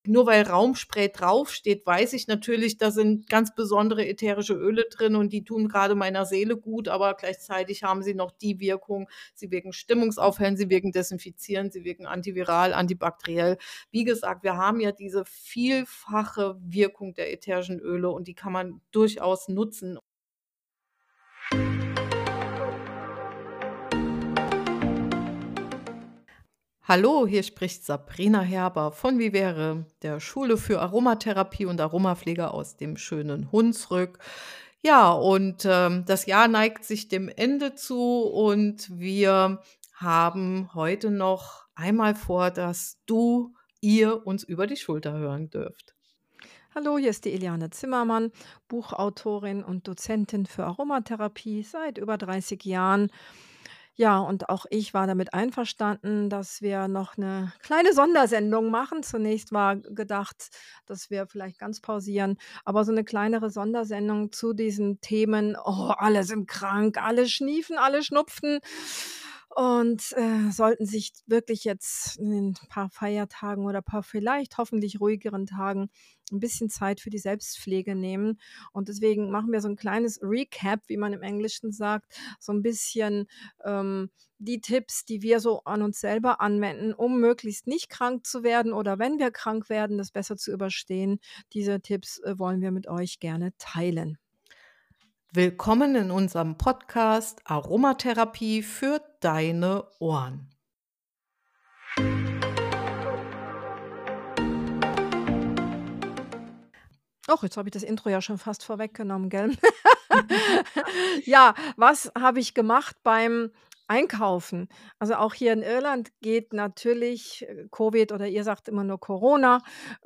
nur weil Raumspray draufsteht, weiß ich natürlich, da sind ganz besondere ätherische Öle drin und die tun gerade meiner Seele gut, aber gleichzeitig haben sie noch die Wirkung, sie wirken stimmungsaufhellend, sie wirken desinfizierend, sie wirken antiviral, antibakteriell. Wie gesagt, wir haben ja diese vielfache Wirkung der ätherischen Öle und die kann man durchaus nutzen. Hallo, hier spricht Sabrina Herber von Vivere, der Schule für Aromatherapie und Aromapflege aus dem schönen Hunsrück. Ja, und das Jahr neigt sich dem Ende zu und wir haben heute noch einmal vor, dass ihr uns über die Schulter hören dürft. Hallo, hier ist die Eliane Zimmermann, Buchautorin und Dozentin für Aromatherapie seit über 30 Jahren. Ja, und auch ich war damit einverstanden, dass wir noch eine kleine Sondersendung machen. Zunächst war gedacht, dass wir vielleicht ganz pausieren, aber so eine kleinere Sondersendung zu diesen Themen: „Oh, alle sind krank, alle schniefen, alle schnupfen und, sollten sich wirklich jetzt in den paar Feiertagen oder paar vielleicht hoffentlich ruhigeren Tagen ein bisschen Zeit für die Selbstpflege nehmen. Und deswegen machen wir so ein kleines Recap, wie man im Englischen sagt, so ein bisschen, die Tipps, die wir so an uns selber anwenden, um möglichst nicht krank zu werden oder wenn wir krank werden, das besser zu überstehen. Diese Tipps, wollen wir mit euch gerne teilen. Willkommen in unserem Podcast Aromatherapie für deine Ohren. Och, jetzt habe ich das Intro ja schon fast vorweggenommen, gell? Ja, was habe ich gemacht beim Einkaufen? Also, auch hier in Irland geht natürlich, Covid oder ihr sagt immer nur Corona,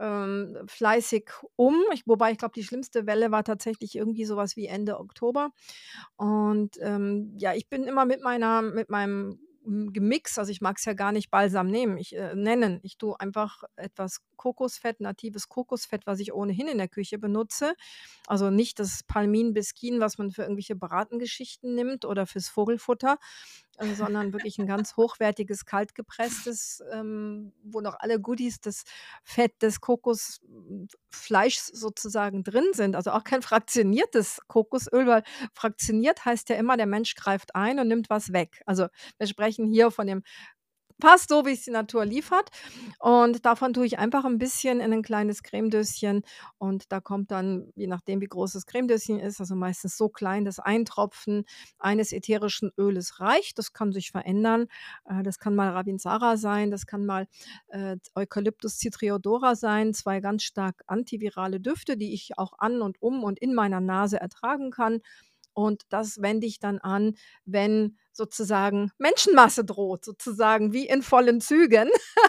fleißig wobei ich glaube, die schlimmste Welle war tatsächlich irgendwie so was wie Ende Oktober. Und, ja, ich bin immer mit meinem, Gemix, also, ich mag es ja gar nicht Balsam nennen. Ich tue einfach etwas Kokosfett, natives Kokosfett, was ich ohnehin in der Küche benutze. Also, nicht das Palmin Biskin, was man für irgendwelche Bratengeschichten nimmt oder fürs Vogelfutter, sondern wirklich ein ganz hochwertiges, kaltgepresstes, wo noch alle Goodies des Fett des Kokosfleischs sozusagen drin sind. Also, auch kein fraktioniertes Kokosöl, weil fraktioniert heißt ja immer, der Mensch greift ein und nimmt was weg. Also, wir sprechen hier von dem fast so, wie es die Natur liefert. Und davon tue ich einfach ein bisschen in ein kleines Cremedöschen und da kommt dann, je nachdem, wie groß das Cremedöschen ist, also meistens so klein, dass ein Tropfen eines ätherischen Öles reicht. Das kann sich verändern. Das kann mal Ravintsara sein, das kann mal, Eucalyptus citriodora sein, 2 ganz stark antivirale Düfte, die ich auch an und um und in meiner Nase ertragen kann. Und das wende ich dann an, wenn sozusagen Menschenmasse droht, sozusagen wie in vollen Zügen.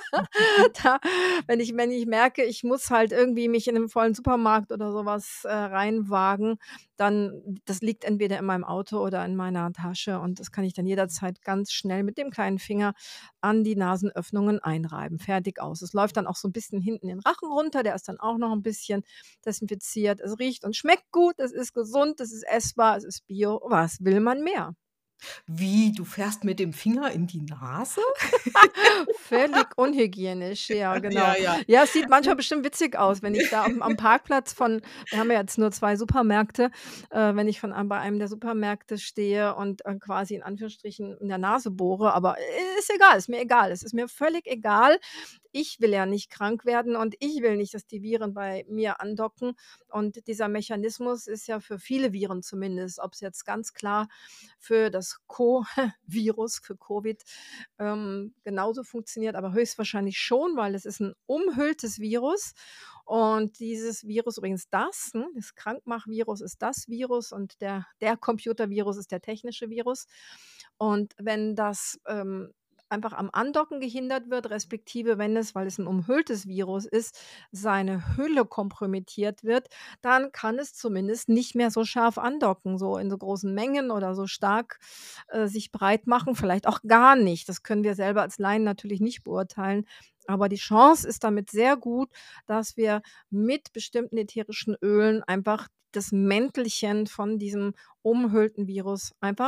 Da wenn ich merke, ich muss halt irgendwie mich in 'nem vollen Supermarkt oder so was, reinwagen, dann das liegt entweder in meinem Auto oder in meiner Tasche und das kann ich dann jederzeit ganz schnell mit dem kleinen Finger an die Nasenöffnungen einreiben. Fertig, aus. Es läuft dann auch so 'n bisschen hinten den Rachen runter, der ist dann auch noch 'n bisschen desinfiziert. Es riecht und schmeckt gut, es ist gesund, es ist essbar, es ist Bio. Was will man mehr? Wie, du fährst mit dem Finger in die Nase? Völlig unhygienisch, ja, Ja, genau. ja. Ja, es sieht manchmal bestimmt witzig aus, wenn ich da am Parkplatz von wir haben ja jetzt nur 2 Supermärkte, wenn ich bei einem der Supermärkte stehe und, quasi in Anführungsstrichen in der Nase bohre, aber ist egal, ist mir egal. Es ist mir völlig egal. Ich will ja nicht krank werden und ich will nicht, dass die Viren bei mir andocken. Und dieser Mechanismus ist ja für viele Viren zumindest, ob es jetzt ganz klar für das Co-Virus, für Covid, genauso funktioniert, aber höchstwahrscheinlich schon, weil es ist ein umhülltes Virus und dieses Virus übrigens das Krankmachvirus ist das Virus und der Computervirus ist der technische Virus. Und wenn das, einfach am Andocken gehindert wird, respektive wenn es, weil es ein umhülltes Virus ist, seine Hülle kompromittiert wird, dann kann es zumindest nicht mehr so scharf andocken, so in so großen Mengen oder so stark, sich breit machen, vielleicht auch gar nicht. Das können wir selber als Laien natürlich nicht beurteilen, aber die Chance ist damit sehr gut, dass wir mit bestimmten ätherischen Ölen einfach das Mäntelchen von diesem umhüllten Virus einfach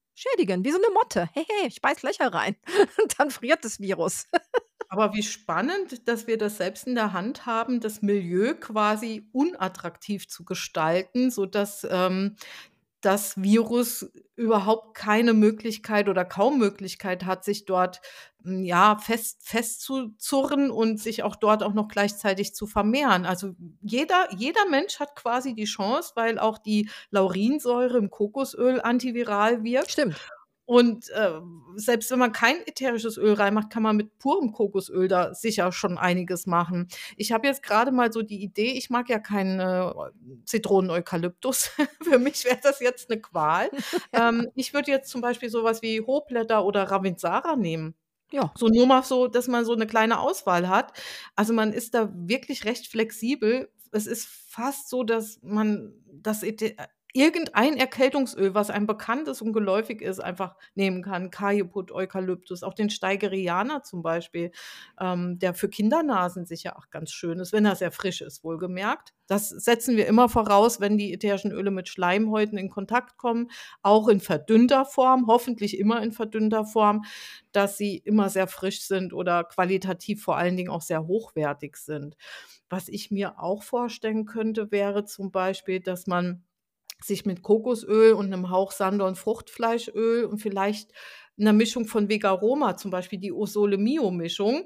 schädigen, wie so 'ne Motte. „Hey, hey, ich beiße Löcher rein." Und dann friert das Virus. Aber wie spannend, dass wir das selbst in der Hand haben, das Milieu quasi unattraktiv zu gestalten, sodass, das Virus überhaupt keine Möglichkeit oder kaum Möglichkeit hat, sich dort, ja, festzuzurren und sich auch dort auch noch gleichzeitig zu vermehren. Also, jeder Mensch hat quasi die Chance, weil auch die Laurinsäure im Kokosöl antiviral wirkt. Stimmt. Und, selbst wenn man kein ätherisches Öl reinmacht, kann man mit purem Kokosöl da sicher schon einiges machen. Ich habe jetzt grade mal so die Idee, ich mag ja keinen, Zitronen-Eukalyptus. Für mich wäre das jetzt 'ne Qual. Ich würde jetzt zum Beispiel so was wie Hochblätter oder Ravintsara nehmen. Ja. So nur mal so, dass man so 'ne kleine Auswahl hat. Also, man ist da wirklich recht flexibel. Es ist fast so, dass man das irgendein Erkältungsöl, was einem bekannt ist und geläufig ist, einfach nehmen kann. Kajeput, Eukalyptus, auch den Steigerianer zum Beispiel, der für Kindernasen sicher auch ganz schön ist, wenn er sehr frisch ist, wohlgemerkt. Das setzen wir immer voraus, wenn die ätherischen Öle mit Schleimhäuten in Kontakt kommen, auch in verdünnter Form, hoffentlich immer in verdünnter Form, dass sie immer sehr frisch sind oder qualitativ vor allen Dingen auch sehr hochwertig sind. Was ich mir auch vorstellen könnte, wäre zum Beispiel, dass man sich mit Kokosöl und 'nem Hauch Sanddorn-Fruchtfleischöl und vielleicht 'ner Mischung von Vegaroma, zum Beispiel die Osole Mio Mischung,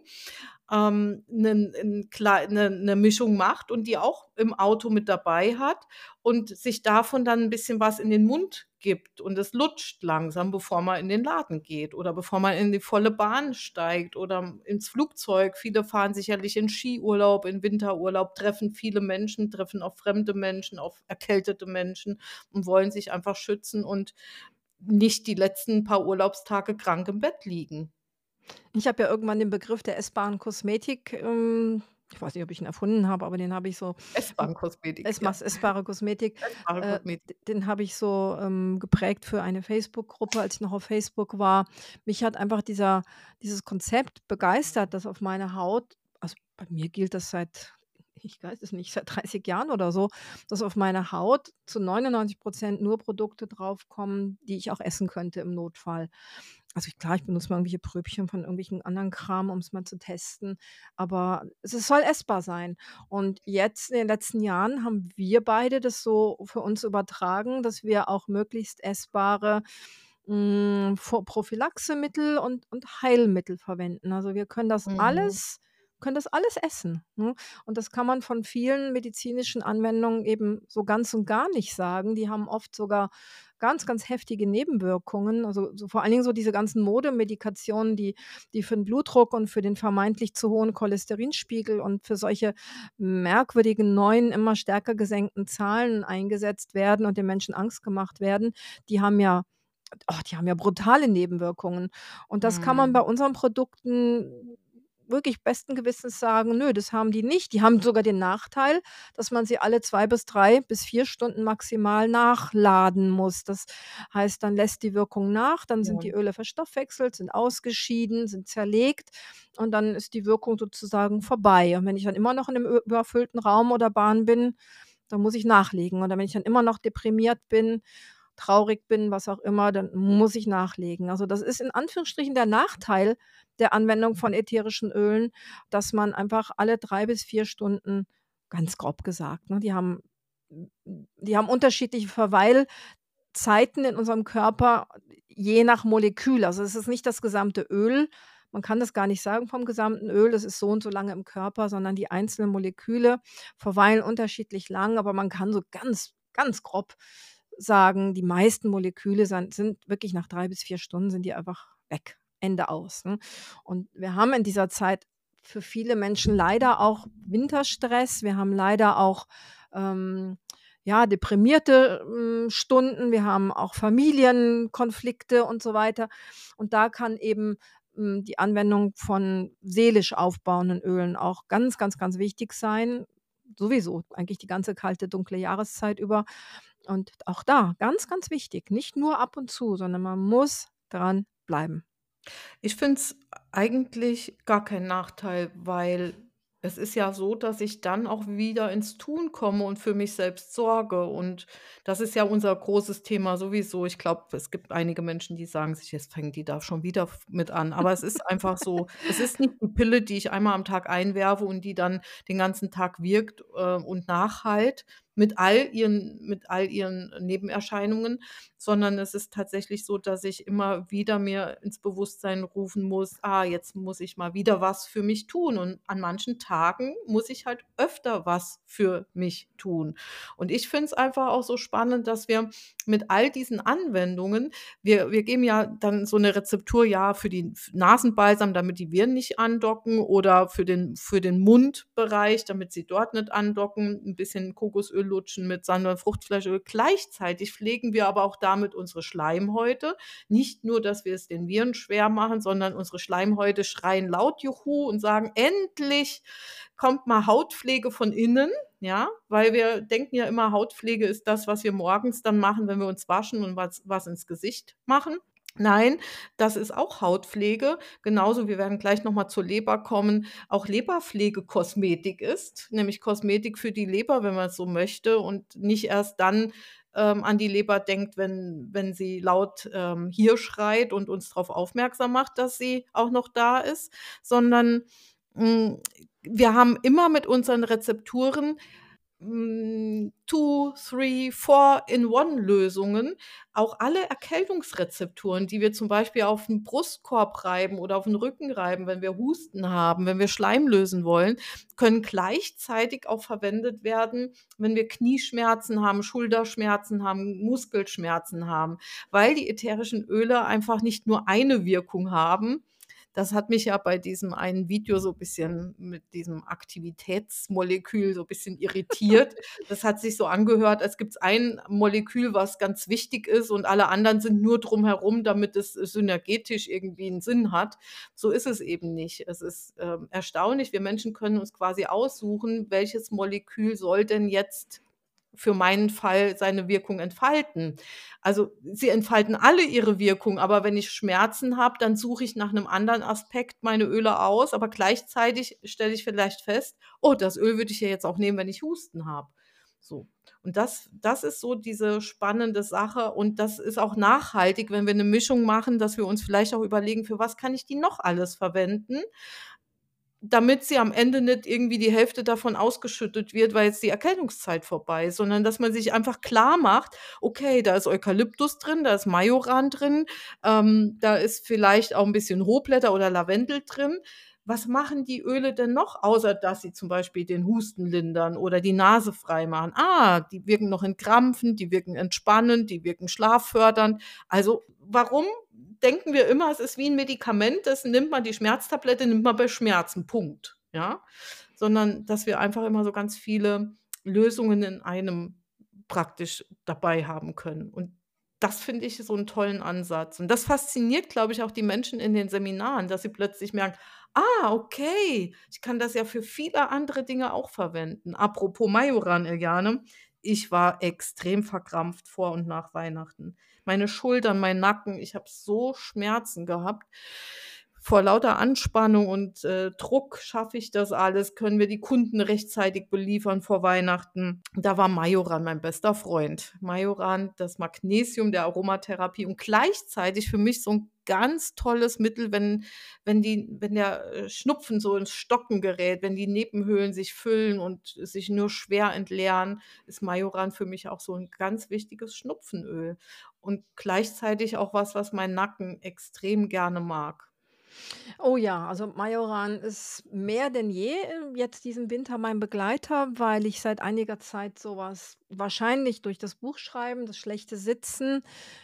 'ne Mischung macht und die auch im Auto mit dabei hat und sich davon dann 'n bisschen was in den Mund gibt und es lutscht langsam, bevor man in den Laden geht oder bevor man in die volle Bahn steigt oder ins Flugzeug. Viele fahren sicherlich in Skiurlaub, in Winterurlaub, treffen viele Menschen, treffen auf fremde Menschen, auf erkältete Menschen und wollen sich einfach schützen und nicht die letzten paar Urlaubstage krank im Bett liegen. Ich habe ja irgendwann den Begriff der essbaren Kosmetik, ich weiß nicht, ob ich ihn erfunden habe, aber den habe ich so Essbahnkosmetik, ja. essbare Kosmetik, Essbare d Kosmetik. den habe ich so, geprägt für eine Facebook-Gruppe, als ich noch auf Facebook war. Mich hat einfach dieses Konzept begeistert, dass auf meine Haut, also, bei mir gilt das seit, ich weiß es nicht, seit 30 Jahren oder so, dass auf meine Haut zu 99% nur Produkte draufkommen, die ich auch essen könnte im Notfall. Also, klar, ich benutze mal irgendwelche Pröbchen von irgendwelchen anderen Kram, um es mal zu testen, aber es soll essbar sein. Und jetzt in den letzten Jahren haben wir beide das so für uns übertragen, dass wir auch möglichst essbare, Prophylaxemittel und Heilmittel verwenden. Also, wir Mhm. können das alles essen, ne? Und das kann man von vielen medizinischen Anwendungen eben so ganz und gar nicht sagen. Die haben oft sogar ganz, ganz heftige Nebenwirkungen. Also, so vor allen Dingen so diese ganzen Modemedikationen, die für den Blutdruck und für den vermeintlich zu hohen Cholesterinspiegel und für solche merkwürdigen neuen, immer stärker gesenkten Zahlen eingesetzt werden und den Menschen Angst gemacht werden, die haben ja die haben ja brutale Nebenwirkungen. Und das kann man bei Mhm. unseren Produkten wirklich besten Gewissens sagen: „Nö, das haben die nicht." Die haben sogar den Nachteil, dass man sie alle 2 bis 3 bis 4 Stunden maximal nachladen muss. Das heißt, dann lässt die Wirkung nach, dann sind die Ja. Öle verstoffwechselt, sind ausgeschieden, sind zerlegt und dann ist die Wirkung sozusagen vorbei. Und wenn ich dann immer noch in 'nem überfüllten Raum oder Bahn bin, dann muss ich nachlegen. Oder wenn ich dann immer noch deprimiert bin, traurig bin, was auch immer, dann muss ich nachlegen. Also, das ist in Anführungsstrichen der Nachteil der Anwendung von ätherischen Ölen, dass man einfach alle 3 bis 4 Stunden, ganz grob gesagt, ne, die haben unterschiedliche Verweilzeiten in unserem Körper, je nach Molekül. Also, es ist nicht das gesamte Öl. Man kann das gar nicht sagen vom gesamten Öl, das ist so und so lange im Körper, sondern die einzelnen Moleküle verweilen unterschiedlich lang, aber man kann so ganz, ganz grob sagen, die meisten Moleküle sind wirklich nach 3 bis 4 Stunden sind die einfach weg. Ende aus, ne? Und wir haben in dieser Zeit für viele Menschen leider auch Winterstress. Wir haben leider auch, ja, deprimierte, Stunden. Wir haben auch Familienkonflikte und so weiter. Und da kann eben, die Anwendung von seelisch aufbauenden Ölen auch ganz, ganz, ganz wichtig sein. Sowieso eigentlich die ganze kalte, dunkle Jahreszeit über. Und auch da ganz, ganz wichtig, nicht nur ab und zu, sondern man muss dran bleiben. Ich finde es eigentlich gar kein Nachteil, weil Es ist ja so, dass ich dann auch wieder ins Tun komme und für mich selbst sorge. Und das ist ja unser großes Thema sowieso. Ich glaube, es gibt einige Menschen, die sagen sich: „Jetzt fängt die da schon wieder mit an." Aber es ist einfach so, es ist nicht die Pille, die ich einmal am Tag einwerfe und die dann den ganzen Tag wirkt, und nachhalt mit all ihren Nebenerscheinungen, sondern es ist tatsächlich so, dass ich immer wieder mir ins Bewusstsein rufen muss: „Ah, jetzt muss ich mal wieder was für mich tun." Und an manchen Tagen muss ich halt öfter was für mich tun. Und ich finde es einfach auch so spannend, dass wir mit all diesen Anwendungen, wir geben ja dann so eine Rezeptur, ja, für die Nasenbalsam, damit die Viren nicht andocken, oder für den Mundbereich, damit sie dort nicht andocken, ein bisschen Kokosöl lutschen mit Sand und Fruchtfleischöl. Gleichzeitig pflegen wir aber auch damit unsere Schleimhäute. Nicht nur, dass wir es den Viren schwer machen, sondern unsere Schleimhäute schreien laut Juhu und sagen: „Endlich kommt mal Hautpflege von innen", ja? Weil wir denken ja immer, Hautpflege ist das, was wir morgens dann machen, wenn wir uns waschen und was ins Gesicht machen. Nein, das ist auch Hautpflege. Genauso, wir werden gleich noch mal zur Leber kommen, auch Leberpflege Kosmetik ist, nämlich Kosmetik für die Leber, wenn man es so möchte, und nicht erst dann, an die Leber denkt, wenn sie laut, hier schreit und uns darauf aufmerksam macht, dass sie auch noch da ist, sondern, hm, wir haben immer mit unseren Rezepturen 2, 3, 4-in-1-Lösungen, auch alle Erkältungsrezepturen, die wir zum Beispiel auf 'n Brustkorb reiben oder auf 'n Rücken reiben, wenn wir Husten haben, wenn wir Schleim lösen wollen, können gleichzeitig auch verwendet werden, wenn wir Knieschmerzen haben, Schulterschmerzen haben, Muskelschmerzen haben, weil die ätherischen Öle einfach nicht nur eine Wirkung haben. Das hat mich ja bei diesem einen Video so bisschen mit diesem Aktivitätsmolekül so bisschen irritiert. Das hat sich so angehört, als gibt's ein Molekül, was ganz wichtig ist, und alle anderen sind nur drumherum, damit es synergetisch irgendwie 'n Sinn hat. So ist es eben nicht. Es ist, erstaunlich. Wir Menschen können uns quasi aussuchen, welches Molekül soll denn jetzt für meinen Fall seine Wirkung entfalten. Also, sie entfalten alle ihre Wirkung, aber wenn ich Schmerzen habe, dann suche ich nach 'nem anderen Aspekt meine Öle aus, aber gleichzeitig stelle ich vielleicht fest: „Oh, das Öl würde ich ja jetzt auch nehmen, wenn ich Husten habe." So. Und das ist so diese spannende Sache, und das ist auch nachhaltig, wenn wir 'ne Mischung machen, dass wir uns vielleicht auch überlegen: „Für was kann ich die noch alles verwenden?" Damit sie am Ende nicht irgendwie die Hälfte davon ausgeschüttet wird, weil jetzt die Erkältungszeit vorbei ist, sondern dass man sich einfach klarmacht: „Okay, da ist Eukalyptus drin, da ist Majoran drin, da ist vielleicht auch 'n bisschen Rohblätter oder Lavendel drin. Was machen die Öle denn noch, außer dass sie zum Beispiel den Husten lindern oder die Nase freimachen? Ah, die wirken noch entkrampfend, die wirken entspannend, die wirken schlaffördernd. Also, warum denken wir immer, es ist wie 'n Medikament, das nimmt man, die Schmerztablette nimmt man bei Schmerzen, Punkt, ja? Sondern, dass wir einfach immer so ganz viele Lösungen in einem praktisch dabei haben können. Und das finde ich so 'n tollen Ansatz. Und das fasziniert, glaube ich, auch die Menschen in den Seminaren, dass sie plötzlich merken: „Ah, okay, ich kann das ja für viele andere Dinge auch verwenden." Apropos Majoran, Eliane, ich war extrem verkrampft vor und nach Weihnachten. Meine Schultern, mein Nacken, ich habe so Schmerzen gehabt. Vor lauter Anspannung und, Druck, schaffe ich das alles? Können wir die Kunden rechtzeitig beliefern vor Weihnachten? Da war Majoran mein bester Freund. Majoran, das Magnesium der Aromatherapie, und gleichzeitig für mich so 'n ganz tolles Mittel, wenn der, Schnupfen so ins Stocken gerät, wenn die Nebenhöhlen sich füllen und sich nur schwer entleeren, ist Majoran für mich auch so 'n ganz wichtiges Schnupfenöl und gleichzeitig auch was, was mein Nacken extrem gerne mag. Oh ja, also Majoran ist mehr denn je, jetzt diesen Winter mein Begleiter, weil ich seit einiger Zeit sowas wahrscheinlich durch das Buchschreiben, das schlechte Sitzen,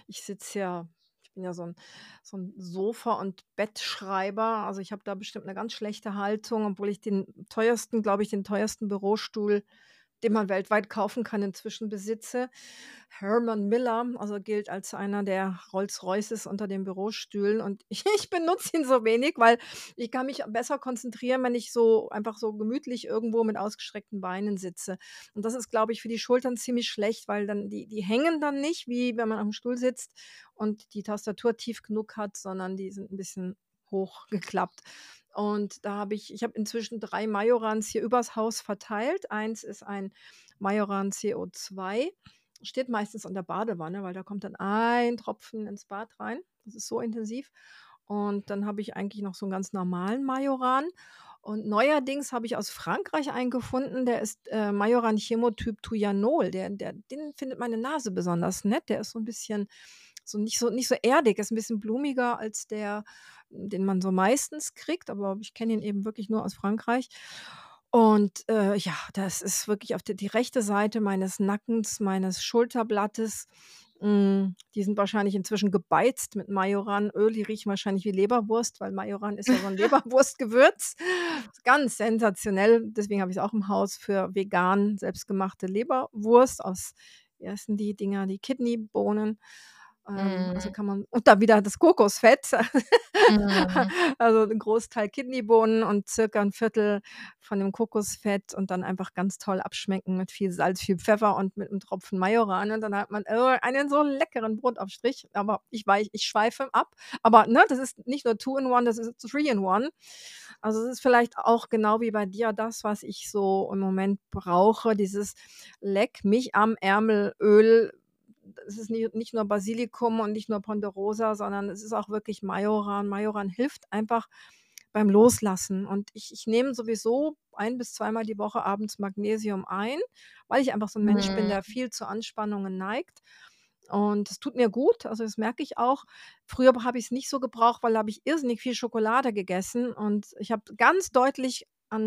ich bin ja so 'n Sofa und Bettschreiber, also ich habe da bestimmt 'ne ganz schlechte Haltung, obwohl ich den teuersten Bürostuhl, den man weltweit kaufen kann, inzwischen besitze. Herman Miller, also gilt als einer der Rolls-Royces unter den Bürostühlen, und ich benutze ihn so wenig, weil ich kann mich besser konzentrieren, wenn ich so einfach so gemütlich irgendwo mit ausgestreckten Beinen sitze. Und das ist, glaube ich, für die Schultern ziemlich schlecht, weil dann die hängen dann nicht, wie wenn man aufm Stuhl sitzt und die Tastatur tief genug hat, sondern die sind 'n bisschen hochgeklappt. Und da habe inzwischen 3 Majorans hier übers Haus verteilt. Eins ist ein Majoran CO2, steht meistens an der Badewanne, weil da kommt dann ein Tropfen ins Bad rein. Das ist so intensiv. Und dann habe ich eigentlich noch so 'n ganz normalen Majoran. Und neuerdings habe ich aus Frankreich einen gefunden, der ist, Majoran Chemotyp Thujanol. Den findet meine Nase besonders nett. Der ist so 'n bisschen nicht so erdig, ist 'n bisschen blumiger als der, den man so meistens kriegt, aber ich kenne ihn eben wirklich nur aus Frankreich. Und, ja, das ist wirklich auf die rechte Seite meines Nackens, meines Schulterblattes. Die sind wahrscheinlich inzwischen gebeizt mit Majoranöl. Die riechen wahrscheinlich wie Leberwurst, weil Majoran ist ja so 'n Leberwurstgewürz. Ganz sensationell. Deswegen habe ich's auch im Haus für vegan selbstgemachte Leberwurst aus, wie heißen die Dinger, die Kidneybohnen. Also Mhm. kann man und dann wieder das Kokosfett. Mhm. Also 'n Großteil Kidneybohnen und circa 'n Viertel von dem Kokosfett und dann einfach ganz toll abschmecken mit viel Salz, viel Pfeffer und mit 'nem Tropfen Majoran und dann hat man, einen so leckeren Brotaufstrich. Aber ich schweife ab. Aber, ne, das ist nicht nur Two in One, das ist Three in One. Also, es ist vielleicht auch genau wie bei dir das, was ich so im Moment brauche, dieses Leck mich am Ärmel Öl. Es ist nicht nur Basilikum und nicht nur Ponderosa, sondern es ist auch wirklich Majoran. Majoran hilft einfach beim Loslassen und ich nehme sowieso ein bis zweimal die Woche abends Magnesium ein, weil ich einfach so 'n Mensch bin, der Mhm. viel zu Anspannungen neigt. Und es tut mir gut, also das merke ich auch. Früher habe ich's nicht so gebraucht, weil da habe ich irrsinnig viel Schokolade gegessen und ich habe ganz deutlich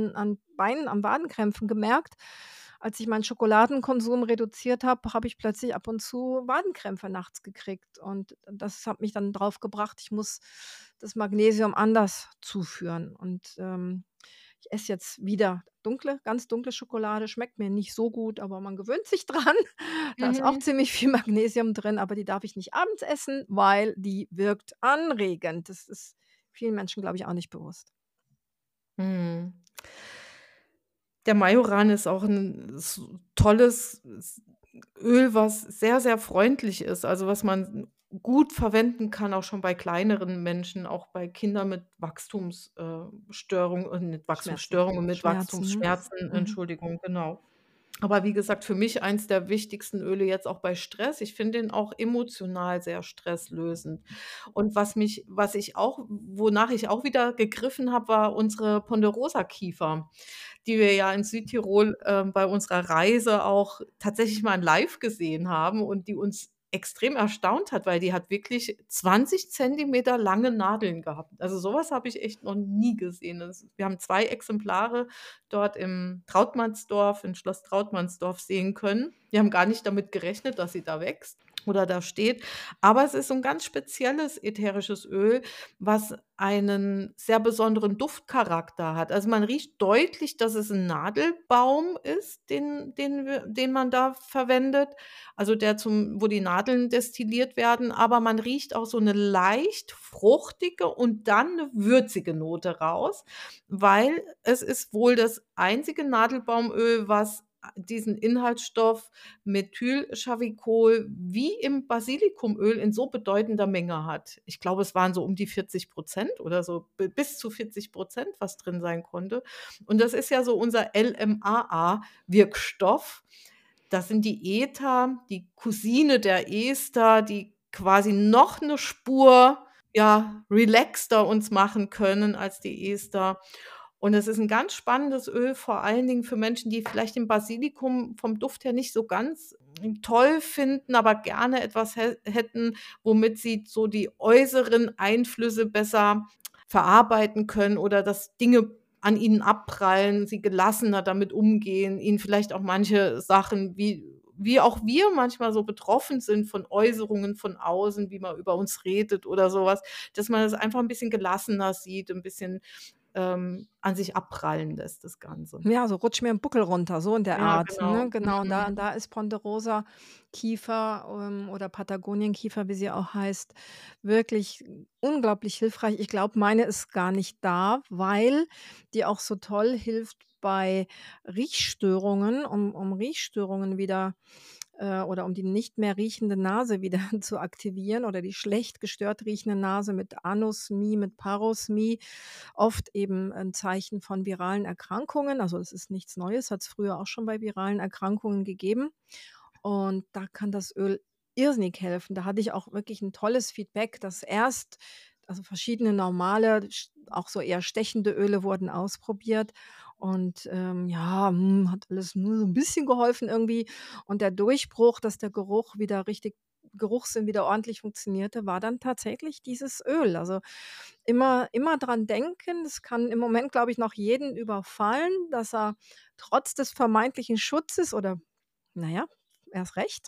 an Wadenkrämpfen gemerkt, als ich meinen Schokoladenkonsum reduziert habe, habe ich plötzlich ab und zu Wadenkrämpfe nachts gekriegt und das hat mich dann drauf gebracht, ich muss das Magnesium anders zuführen und, ich esse jetzt wieder ganz dunkle Schokolade, schmeckt mir nicht so gut, aber man gewöhnt sich dran. Da ist auch Mhm. ziemlich viel Magnesium drin, aber die darf ich nicht abends essen, weil die wirkt anregend. Das ist vielen Menschen, glaube ich, auch nicht bewusst. Mhm. Der Majoran ist auch 'n tolles Öl, was sehr, sehr freundlich ist, also, was man gut verwenden kann, auch schon bei kleineren Menschen, auch bei Kindern mit Störung nicht Schmerzen. Wachstumsstörungen, mit Schmerzen, ne? Wachstumsschmerzen, Mhm. Entschuldigung, genau. Aber wie gesagt, für mich eins der wichtigsten Öle jetzt auch bei Stress. Ich finde den auch emotional sehr stresslösend. Und was ich auch wonach ich auch wieder gegriffen habe, war unsere Ponderosa-Kiefer, die wir ja in Südtirol, bei unserer Reise auch tatsächlich mal in live gesehen haben und die uns extrem erstaunt hat, weil die hat wirklich 20 Zentimeter lange Nadeln gehabt. Also, so was habe ich echt noch nie gesehen. Wir haben 2 Exemplare dort im Trautmannsdorf in Schloss Trautmannsdorf sehen können. Wir haben gar nicht damit gerechnet, dass sie da wächst oder da steht. Aber es ist so 'n ganz spezielles ätherisches Öl, was einen sehr besonderen Duftcharakter hat. Also, man riecht deutlich, dass es 'n Nadelbaum ist, den man da verwendet, also der wo die Nadeln destilliert werden, aber man riecht auch so 'ne leicht fruchtige und dann 'ne würzige Note raus, weil es ist wohl das einzige Nadelbaumöl, was diesen Inhaltsstoff Methylchavicol wie im Basilikumöl in so bedeutender Menge hat. Ich glaube, es waren so um die 40% oder so, bis zu 40%, was drin sein konnte. Und das ist ja so unser LMAA-Wirkstoff. Das sind die Ether, die Cousine der Ester, die quasi noch 'ne Spur, ja, relaxter uns machen können als die Ester. Und es ist 'n ganz spannendes Öl, vor allen Dingen für Menschen, die vielleicht den Basilikum vom Duft her nicht so ganz toll finden, aber gerne etwas hätten, womit sie so die äußeren Einflüsse besser verarbeiten können oder dass Dinge an ihnen abprallen, sie gelassener damit umgehen, ihnen vielleicht auch manche Sachen, wie auch wir manchmal so betroffen sind von Äußerungen von außen, wie man über uns redet oder so was, dass man das einfach 'n bisschen gelassener sieht, 'n bisschen, an sich abprallen lässt, das Ganze. Ja, so rutsch mir 'n Buckel runter, so in der Ja, Art, genau. ne? Genau, und da Mhm. da ist Ponderosa Kiefer, oder Patagoniens-Kiefer, wie sie auch heißt, wirklich unglaublich hilfreich. Ich glaube, meine ist gar nicht da, weil die auch so toll hilft bei Riechstörungen, um Riechstörungen wieder oder um die nicht mehr riechende Nase wieder zu aktivieren oder die schlecht gestört riechende Nase mit Anosmie, mit Parosmie, oft eben ein Zeichen von viralen Erkrankungen. Also, das ist nichts Neues, hat es früher auch schon bei viralen Erkrankungen gegeben. Und da kann das Öl irrsinnig helfen. Da hatte ich auch wirklich ein tolles Feedback, dass erst also, verschiedene normale, auch so eher stechende Öle wurden ausprobiert und, ja, hat alles nur so ein bisschen geholfen irgendwie. Und der Durchbruch, dass der Geruchssinn wieder ordentlich funktionierte, war dann tatsächlich dieses Öl. Also, immer dran denken. Das kann im Moment, glaube ich, noch jeden überfallen, dass er trotz des vermeintlichen Schutzes oder na ja, erst recht,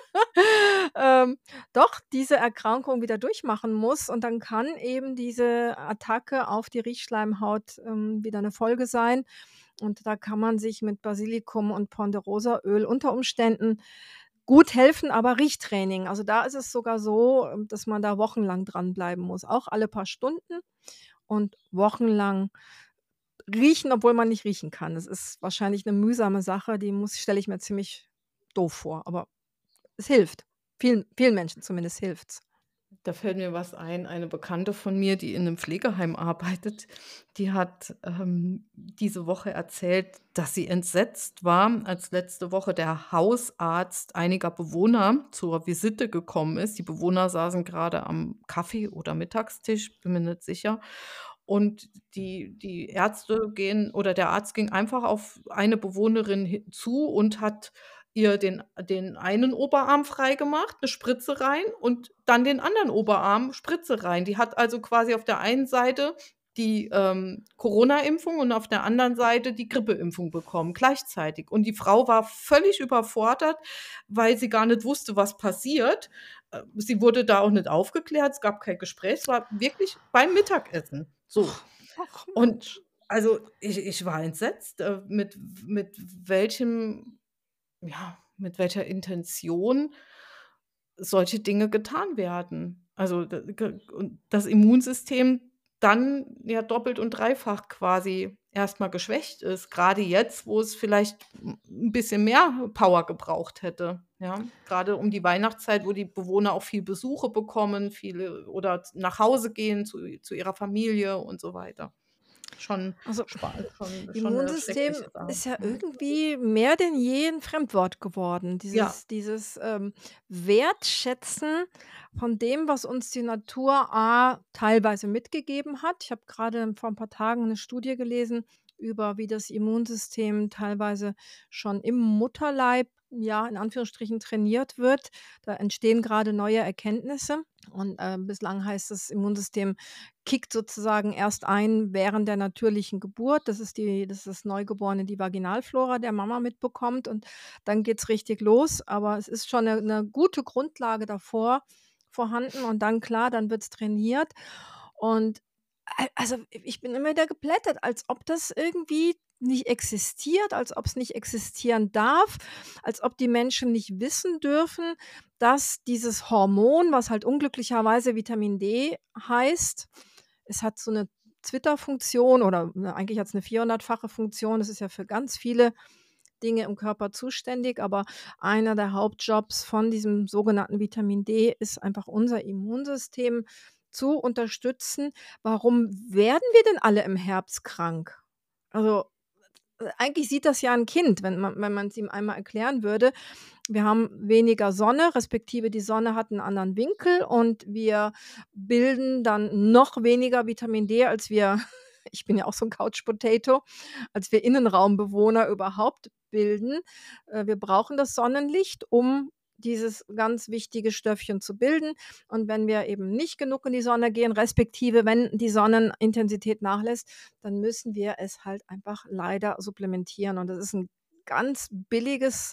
ähm, doch diese Erkrankung wieder durchmachen muss und dann kann eben diese Attacke auf die Riechschleimhaut, wieder 'ne Folge sein. Und da kann man sich mit Basilikum und Ponderosaöl unter Umständen gut helfen, aber Riechtraining. Also, da ist es sogar so, dass man da wochenlang dranbleiben muss, auch alle paar Stunden und wochenlang riechen, obwohl man nicht riechen kann. Das ist wahrscheinlich 'ne mühsame Sache, die muss stelle ich mir ziemlich doof vor, aber es hilft. Vielen Menschen zumindest hilft's. Da fällt mir was ein. Eine Bekannte von mir, die in 'nem Pflegeheim arbeitet, die hat, diese Woche erzählt, dass sie entsetzt war, als letzte Woche der Hausarzt einiger Bewohner zur Visite gekommen ist. Die Bewohner saßen grade am Kaffee oder Mittagstisch, bin mir nicht sicher. Und die Ärzte gehen oder der Arzt ging einfach auf eine Bewohnerin zu und hat ihr den einen Oberarm freigemacht, 'ne Spritze rein und dann den anderen Oberarm, Spritze rein. Die hat also quasi auf der einen Seite die, Corona-Impfung und auf der anderen Seite die Grippeimpfung bekommen, gleichzeitig. Und die Frau war völlig überfordert, weil sie gar nicht wusste, was passiert. Sie wurde da auch nicht aufgeklärt, es gab kein Gespräch, es war wirklich beim Mittagessen, so. Ach Und Mensch. also, ich war entsetzt, mit welchem ja, mit welcher Intention solche Dinge getan werden. Also, da ge und das Immunsystem dann ja doppelt und dreifach quasi erst mal geschwächt ist, grade jetzt, wo es vielleicht 'n bisschen mehr Power gebraucht hätte, ja? Grade um die Weihnachtszeit, wo die Bewohner auch viel Besuche bekommen, viele oder nach Hause gehen zu ihrer Familie und so weiter. Schon Also, schon 'ne Immunsystem schreckliche Sache. ist ja Mhm. irgendwie mehr denn je 'n Fremdwort geworden. Ja. Dieses Wertschätzen von dem, was uns die Natur teilweise mitgegeben hat. Ich habe grade vor 'n paar Tagen 'ne Studie gelesen über wie das Immunsystem teilweise schon im Mutterleib, ja, in Anführungsstrichen trainiert wird. Da entstehen grade neue Erkenntnisse und, bislang heißt das Immunsystem kickt sozusagen erst ein während der natürlichen Geburt. Das ist das Neugeborene die Vaginalflora der Mama mitbekommt und dann geht's richtig los. Aber es ist schon 'ne gute Grundlage davor vorhanden und dann klar, dann wird's trainiert. Und also, ich bin immer wieder geplättet, als ob das irgendwie nicht existiert, als ob's nicht existieren darf, als ob die Menschen nicht wissen dürfen, dass dieses Hormon, was halt unglücklicherweise Vitamin D heißt, es hat so 'ne Twitter-Funktion oder, eigentlich hat's 'ne 400-fache Funktion. Das ist ja für ganz viele Dinge im Körper zuständig, aber einer der Hauptjobs von diesem sogenannten Vitamin D ist einfach unser Immunsystem zu unterstützen. Warum werden wir denn alle im Herbst krank? Also, eigentlich sieht das ja 'n Kind, wenn man's ihm einmal erklären würde. Wir haben weniger Sonne, respektive die Sonne hat 'n anderen Winkel und wir bilden dann noch weniger Vitamin D, als wir ich bin ja auch so 'n Couch Potato, als wir Innenraumbewohner überhaupt bilden. Wir brauchen das Sonnenlicht, um dieses ganz wichtige Stofffchen zu bilden. Und wenn wir eben nicht genug in die Sonne gehen, respektive wenn die Sonnenintensität nachlässt, dann müssen wir es halt einfach leider supplementieren. Und das ist 'n ganz billiges,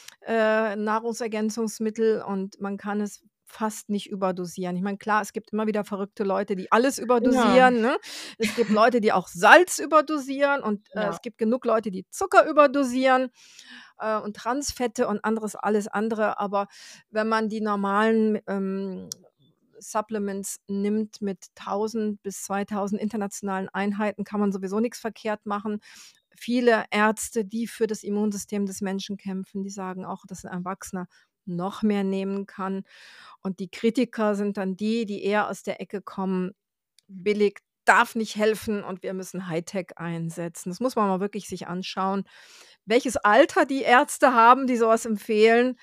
Nahrungsergänzungsmittel und man kann es fast nicht überdosieren. Ich meine, klar, es gibt immer wieder verrückte Leute, die alles Ja, überdosieren, ne? Es gibt Leute, die auch Salz überdosieren und, ja. es gibt genug Leute, die Zucker überdosieren, und Transfette und alles andere. Aber wenn man die normalen, Supplements nimmt mit 1.000 bis 2.000 internationalen Einheiten, kann man sowieso nix verkehrt machen. viele Ärzte, die für das Immunsystem des Menschen kämpfen, die sagen auch, dass ein Erwachsener noch mehr nehmen kann. Und die Kritiker sind dann die, die eher aus der Ecke kommen, billig darf nicht helfen und wir müssen Hightech einsetzen. Das muss man mal wirklich sich anschauen, welches Alter die Ärzte haben, die so was empfehlen,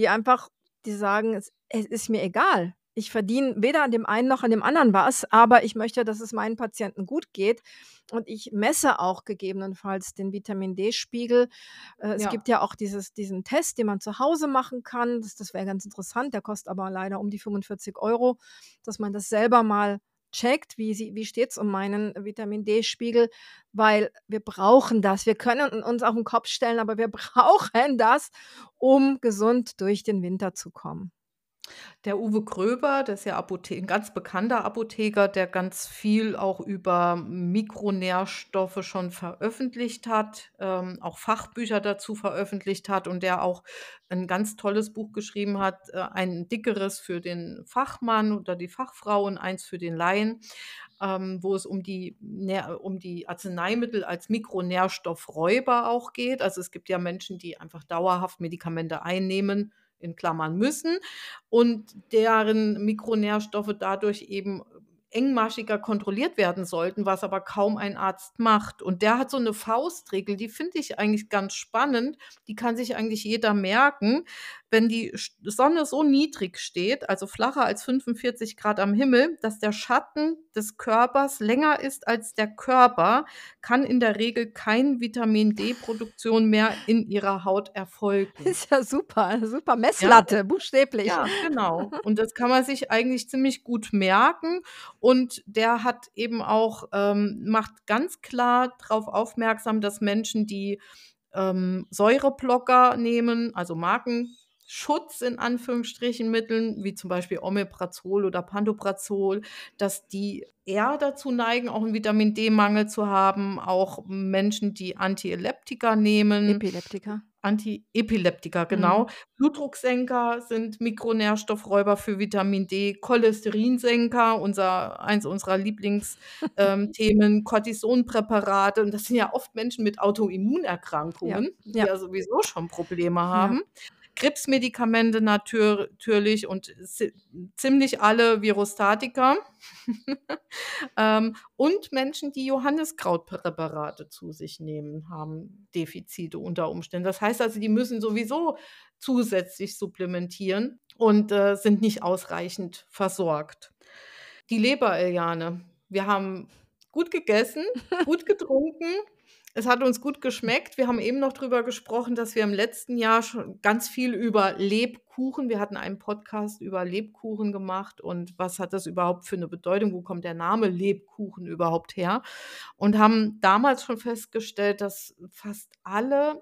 die sagen: „Es ist mir egal. Ich verdiene weder an dem einen noch an dem anderen was, aber ich möchte, dass es meinen Patienten gut geht und ich messe auch gegebenenfalls den Vitamin-D-Spiegel.“ Es Ja. gibt ja auch diesen Test, den man zu Hause machen kann. Das wäre ganz interessant, der kostet aber leider um die 45 €, dass man das selber mal checkt, wie steht's um meinen Vitamin-D-Spiegel, weil wir brauchen das. Wir können uns auf den Kopf stellen, aber wir brauchen das, um gesund durch den Winter zu kommen. Der Uwe Gröber, der ist ja 'n ganz bekannter Apotheker, der ganz viel auch über Mikronährstoffe schon veröffentlicht hat, auch Fachbücher dazu veröffentlicht hat und der auch ein ganz tolles Buch geschrieben hat, ein dickeres für den Fachmann oder die Fachfrau und eins für den Laien, wo es um die Arzneimittel als Mikronährstoffräuber auch geht. Also, es gibt ja Menschen, die einfach dauerhaft Medikamente einnehmen, in Klammern müssen, und deren Mikronährstoffe dadurch eben engmaschiger kontrolliert werden sollten, was aber kaum ein Arzt macht. Und der hat so 'ne Faustregel, die finde ich eigentlich ganz spannend. Die kann sich eigentlich jeder merken. Wenn die Sonne so niedrig steht, also flacher als 45 Grad am Himmel, dass der Schatten des Körpers länger ist als der Körper, kann in der Regel kein Vitamin-D-Produktion mehr in ihrer Haut erfolgen. Ist ja super, eine super Ja? Messlatte, buchstäblich. Ja, genau. Und das kann man sich eigentlich ziemlich gut merken. Und der hat eben auch macht ganz klar darauf aufmerksam, dass Menschen, die Säureblocker nehmen, also Magenschutz in Anführungsstrichen Mitteln, wie zum Beispiel Omeprazol oder Pantoprazol, dass die eher dazu neigen, auch 'n Vitamin-D-Mangel zu haben. Auch Menschen, die Antiepileptika nehmen. Epileptiker. Antiepileptika, genau. Mhm. Blutdrucksenker sind Mikronährstoffräuber für Vitamin D, Cholesterinsenker, eins unserer Lieblings Themen, Cortisonpräparate, und das sind ja oft Menschen mit Ja, Autoimmunerkrankungen, die ja, ja sowieso schon Probleme ja. haben. Krebsmedikamente natürlich und ziemlich alle Virostatika. Und Menschen, die Johanniskrautpräparate zu sich nehmen, haben Defizite unter Umständen. Das heißt also, die müssen sowieso zusätzlich supplementieren und sind nicht ausreichend versorgt. Die Leber, Eliane. Wir haben gut gegessen, gut getrunken. Es hat uns gut geschmeckt. Wir haben eben noch drüber gesprochen, dass wir im letzten Jahr schon ganz viel über Lebkuchen, wir hatten einen Podcast über Lebkuchen gemacht und was hat das überhaupt für 'ne Bedeutung? Wo kommt der Name Lebkuchen überhaupt her? Und haben damals schon festgestellt, dass fast alle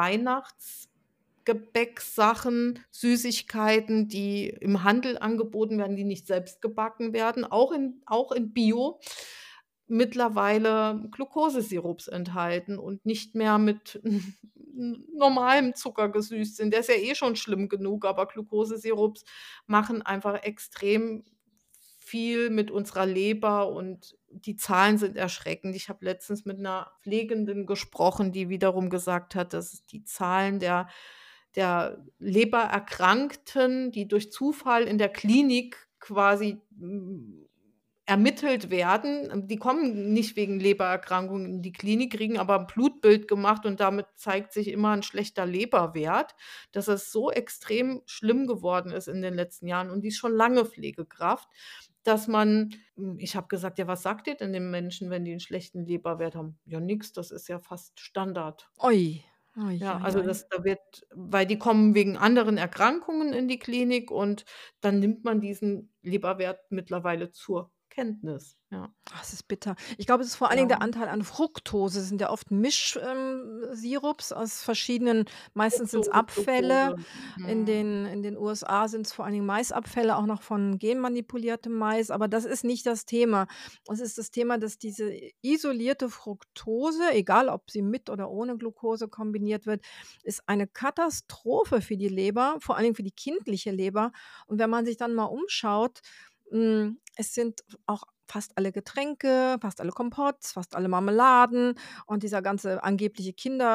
Weihnachtsgebäcksachen, Süßigkeiten, die im Handel angeboten werden, die nicht selbst gebacken werden, auch in Bio, mittlerweile Glukosesirups enthalten und nicht mehr mit normalem Zucker gesüßt sind. Der ist ja eh schon schlimm genug, aber Glukosesirups machen einfach extrem viel mit unserer Leber und die Zahlen sind erschreckend. Ich habe letztens mit 'ner Pflegenden gesprochen, die wiederum gesagt hat, dass die Zahlen der Lebererkrankten, die durch Zufall in der Klinik quasi ermittelt werden. Die kommen nicht wegen Lebererkrankungen in die Klinik, kriegen aber 'n Blutbild gemacht und damit zeigt sich immer 'n schlechter Leberwert, dass es so extrem schlimm geworden ist in den letzten Jahren und die ist schon lange Pflegekraft, dass man ich habe gesagt: „Ja, was sagt ihr denn den Menschen, wenn die 'n schlechten Leberwert haben?“ „Ja, nix, das ist ja fast Standard.“ Ui. Ui, Ja, ui, also ui. da wird weil die kommen wegen anderen Erkrankungen in die Klinik und dann nimmt man diesen Leberwert mittlerweile zur Kenntnis, ja. Ah, es ist bitter. Ich glaube, es ist vor allen Dingen der Ja, Anteil an Fructose. Es sind ja oft Sirups aus verschiedenen, meistens sind's Fructose, Abfälle. Glucose. In Mhm. den USA sind's vor allen Dingen Maisabfälle, auch noch von genmanipuliertem Mais, aber das ist nicht das Thema. Es ist das Thema, dass diese isolierte Fructose, egal ob sie mit oder ohne Glucose kombiniert wird, ist eine Katastrophe für die Leber, vor allen Dingen für die kindliche Leber. Und wenn man sich dann mal umschaut, es sind auch fast alle Getränke, fast alle Kompotts, fast alle Marmeladen und dieser ganze angebliche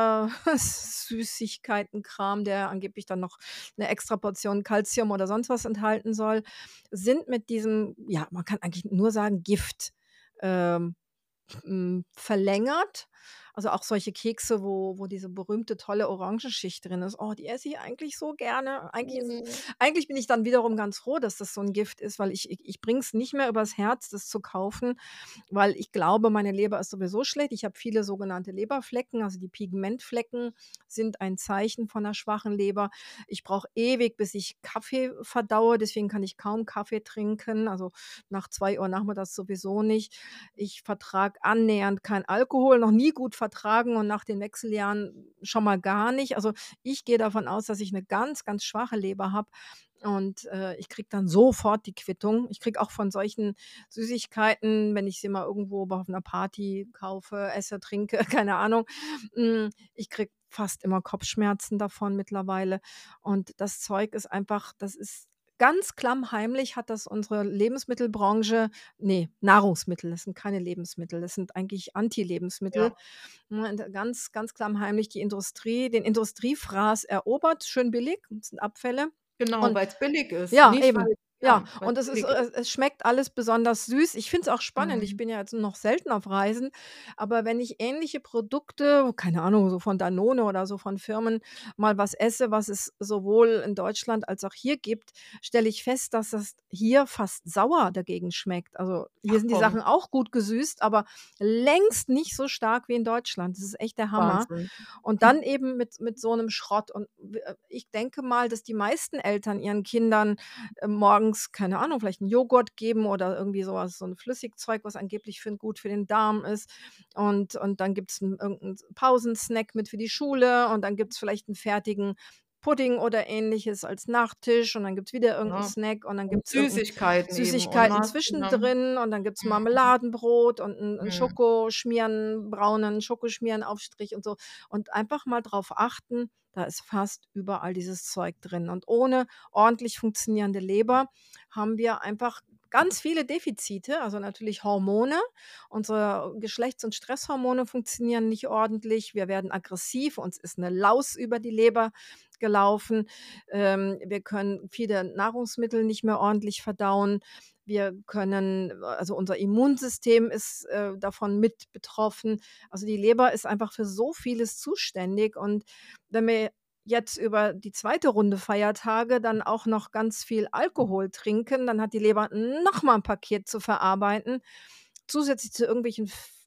Kindersüßigkeitenkram, der angeblich dann noch eine extra Portion Kalzium oder sonst was enthalten soll, sind mit diesem, ja, man kann eigentlich nur sagen, Gift, ähm, verlängert. Also, auch solche Kekse, wo diese berühmte tolle Orangenschicht drin ist. Oh, die esse ich eigentlich so gerne. Mhm. Eigentlich bin ich dann wiederum ganz froh, dass das so 'n Gift ist, weil ich bringe es nicht mehr übers Herz, das zu kaufen, weil ich glaube, meine Leber ist sowieso schlecht. Ich habe viele sogenannte Leberflecken, also die Pigmentflecken sind ein Zeichen von 'ner schwachen Leber. Ich brauche ewig, bis ich Kaffee verdaue, deswegen kann ich kaum Kaffee trinken, also nach 2 Uhr nachmittags sowieso nicht. Ich vertrage annähernd kein Alkohol, noch nie gut vertragen und nach den Wechseljahren schon mal gar nicht. Also, ich gehe davon aus, dass ich 'ne ganz, ganz schwache Leber habe und, ich kriege dann sofort die Quittung. Ich kriege auch von solchen Süßigkeiten, wenn ich sie mal irgendwo auf 'ner Party kaufe, esse, trinke, keine Ahnung, ich kriege fast immer Kopfschmerzen davon mittlerweile. Und das Zeug ist einfach, das ist ganz klammheimlich, hat das unsere Lebensmittelbranche, ne, Nahrungsmittel, das sind keine Lebensmittel, das sind eigentlich Antilebensmittel, Ja, ne, und ganz, ganz klammheimlich die Industrie, den Industriefraß erobert, schön billig, das sind Abfälle. genau, Und weil's billig ist, ja, nicht eben. weil Ja, ja, weil's und es ist billig ist. es schmeckt alles besonders süß. Ich finde es auch spannend. Ich Mhm. bin ja jetzt noch selten auf Reisen, aber wenn ich ähnliche Produkte, keine Ahnung, so von Danone oder so von Firmen mal was esse, was es sowohl in Deutschland als auch hier gibt, stelle ich fest, dass das hier fast sauer dagegen schmeckt. Also, hier Ach sind die komm, Sachen auch gut gesüßt, aber längst nicht so stark wie in Deutschland. Das ist echt der Hammer. Wahnsinn. Und dann eben mit so 'nem Schrott. Und ich denke mal, dass die meisten Eltern ihren Kindern morgens, keine Ahnung, vielleicht 'n Joghurt geben oder irgendwie so was, so 'n Flüssigzeug, was angeblich gut für den Darm ist. Und dann gibt's 'n irgend 'n Pausensnack mit für die Schule und dann gibt's vielleicht 'n fertigen Pudding oder Ähnliches als Nachtisch und dann gibt's wieder irgend 'n Ja, Snack und dann und gibt's irgend 'n Süßigkeiten eben en Süßigkeiten masse, ne? zwischendrin und dann gibt's Mhm, Marmeladenbrot und 'n mhm. Schokoschmieren, braunen Schokoschmierenaufstrich und so. Und einfach mal drauf achten, da ist fast überall dieses Zeug drin. Und ohne ordentlich funktionierende Leber haben wir einfach ganz viele Defizite, also natürlich Hormone. Unsere Geschlechts- und Stresshormone funktionieren nicht ordentlich. Wir werden aggressiv, uns ist 'ne Laus über die Leber gelaufen. Wir können viele Nahrungsmittel nicht mehr ordentlich verdauen. Wir können, also unser Immunsystem ist, davon mit betroffen. Also die Leber ist einfach für so vieles zuständig und wenn wir jetzt über die zweite Runde Feiertage dann auch noch ganz viel Alkohol trinken, dann hat die Leber noch mal 'n Paket zu verarbeiten, zusätzlich zu irgendwelchen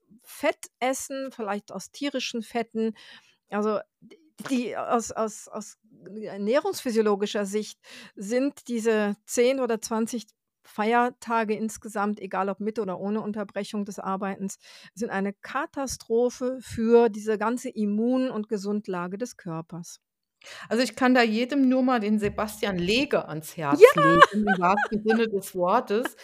Fettessen, vielleicht aus tierischen Fetten. Also, die aus ernährungsphysiologischer Sicht sind diese 10 oder 20 Feiertage insgesamt, egal ob mit oder ohne Unterbrechung des Arbeitens, sind eine Katastrophe für diese ganze Immun und Gesundlage des Körpers. Also, ich kann da jedem nur mal den Sebastian Lege ans Herz Ja! legen, im wahrsten Sinne des Wortes.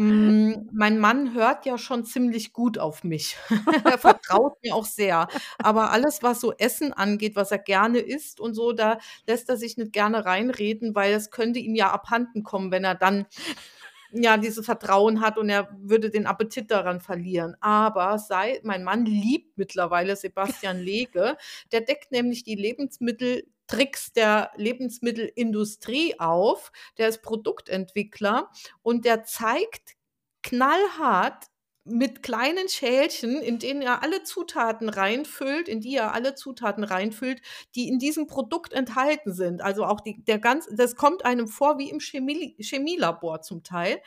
Mein Mann hört ja schon ziemlich gut auf mich. Er vertraut mir auch sehr. Aber alles, was so Essen angeht, was er gerne isst und so, da lässt er sich nicht gerne reinreden, weil es könnte ihm ja abhanden kommen, wenn er dann ja, dieses Vertrauen hat und er würde den Appetit daran verlieren. Aber sei mein Mann liebt mittlerweile Sebastian Lege. Der deckt nämlich die Lebensmitteltricks der Lebensmittelindustrie auf. Der ist Produktentwickler und der zeigt knallhart mit kleinen Schälchen, in denen er alle Zutaten reinfüllt in die er alle Zutaten reinfüllt, die in diesem Produkt enthalten sind. Also, auch der ganz das kommt einem vor wie im Chemielabor zum Teil.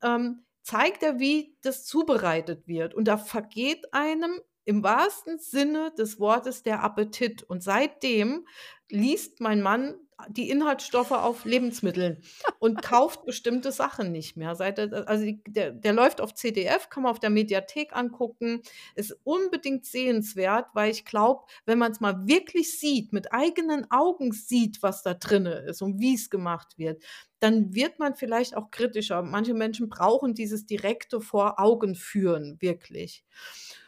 Zeigt er, wie das zubereitet wird. Und da vergeht einem im wahrsten Sinne des Wortes der Appetit. Und seitdem liest mein Mann die Inhaltsstoffe auf Lebensmitteln und kauft bestimmte Sachen nicht mehr. Seit er also, der läuft auf CDF, kann man auf der Mediathek angucken, ist unbedingt sehenswert, weil ich glaube, wenn man's mal wirklich sieht, mit eigenen Augen sieht, was da drinne ist und wie's gemacht wird, dann wird man vielleicht auch kritischer. Manche Menschen brauchen dieses direkte vor Augen führen, wirklich.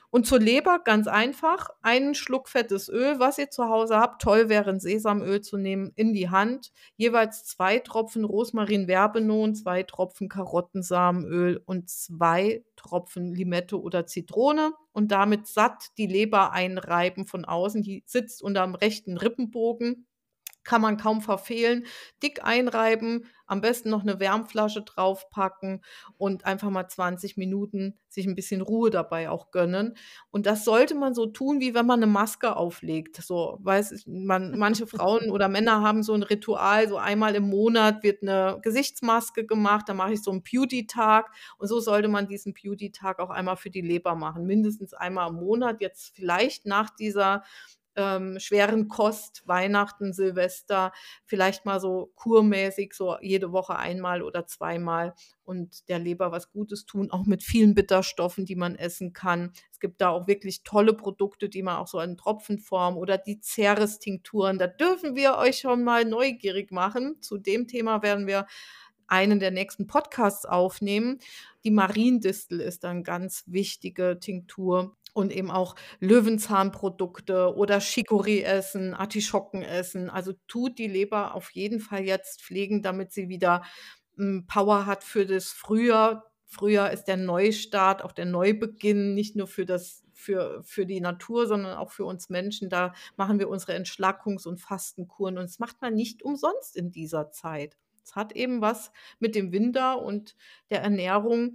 Und zur Leber ganz einfach, einen Schluck fettes Öl, was ihr zu Hause habt. Toll wäre 'n Sesamöl zu nehmen, in die Hand, jeweils 2 Tropfen Rosmarin-Verbenon, 2 Tropfen Karottensamenöl und 2 Tropfen Limette oder Zitrone und damit satt die Leber einreiben von außen. Die sitzt unterm rechten Rippenbogen. Kann man kaum verfehlen. Dick einreiben, am besten noch 'ne Wärmflasche draufpacken und einfach mal 20 Minuten sich 'n bisschen Ruhe dabei auch gönnen. Und das sollte man so tun, wie wenn man 'ne Maske auflegt. So, weiß ich manche Frauen oder Männer haben so 'n Ritual, so einmal im Monat wird 'ne Gesichtsmaske gemacht, dann mache ich so 'n Beauty-Tag und so sollte man diesen Beauty-Tag auch einmal für die Leber machen, mindestens einmal im Monat. Jetzt vielleicht nach dieser schweren Kost, Weihnachten, Silvester, vielleicht mal so kurmäßig, so jede Woche einmal oder zweimal und der Leber was Gutes tun, auch mit vielen Bitterstoffen, die man essen kann. Es gibt da auch wirklich tolle Produkte, die man auch so in Tropfenform oder die Ceres-Tinkturen, da dürfen wir euch schon mal neugierig machen. Zu dem Thema werden wir einen der nächsten Podcasts aufnehmen. Die Mariendistel ist dann ganz wichtige Tinktur und eben auch Löwenzahnprodukte oder Chicorée essen, Artischocken essen. Also, tut die Leber auf jeden Fall jetzt pflegen, damit sie wieder, Power hat für das Frühjahr. Frühjahr ist der Neustart, auch der Neubeginn, nicht nur für die Natur, sondern auch für uns Menschen. Da machen wir unsere Entschlackungs- und Fastenkuren und das macht man nicht umsonst in dieser Zeit. Es hat eben was mit dem Winter und der Ernährung,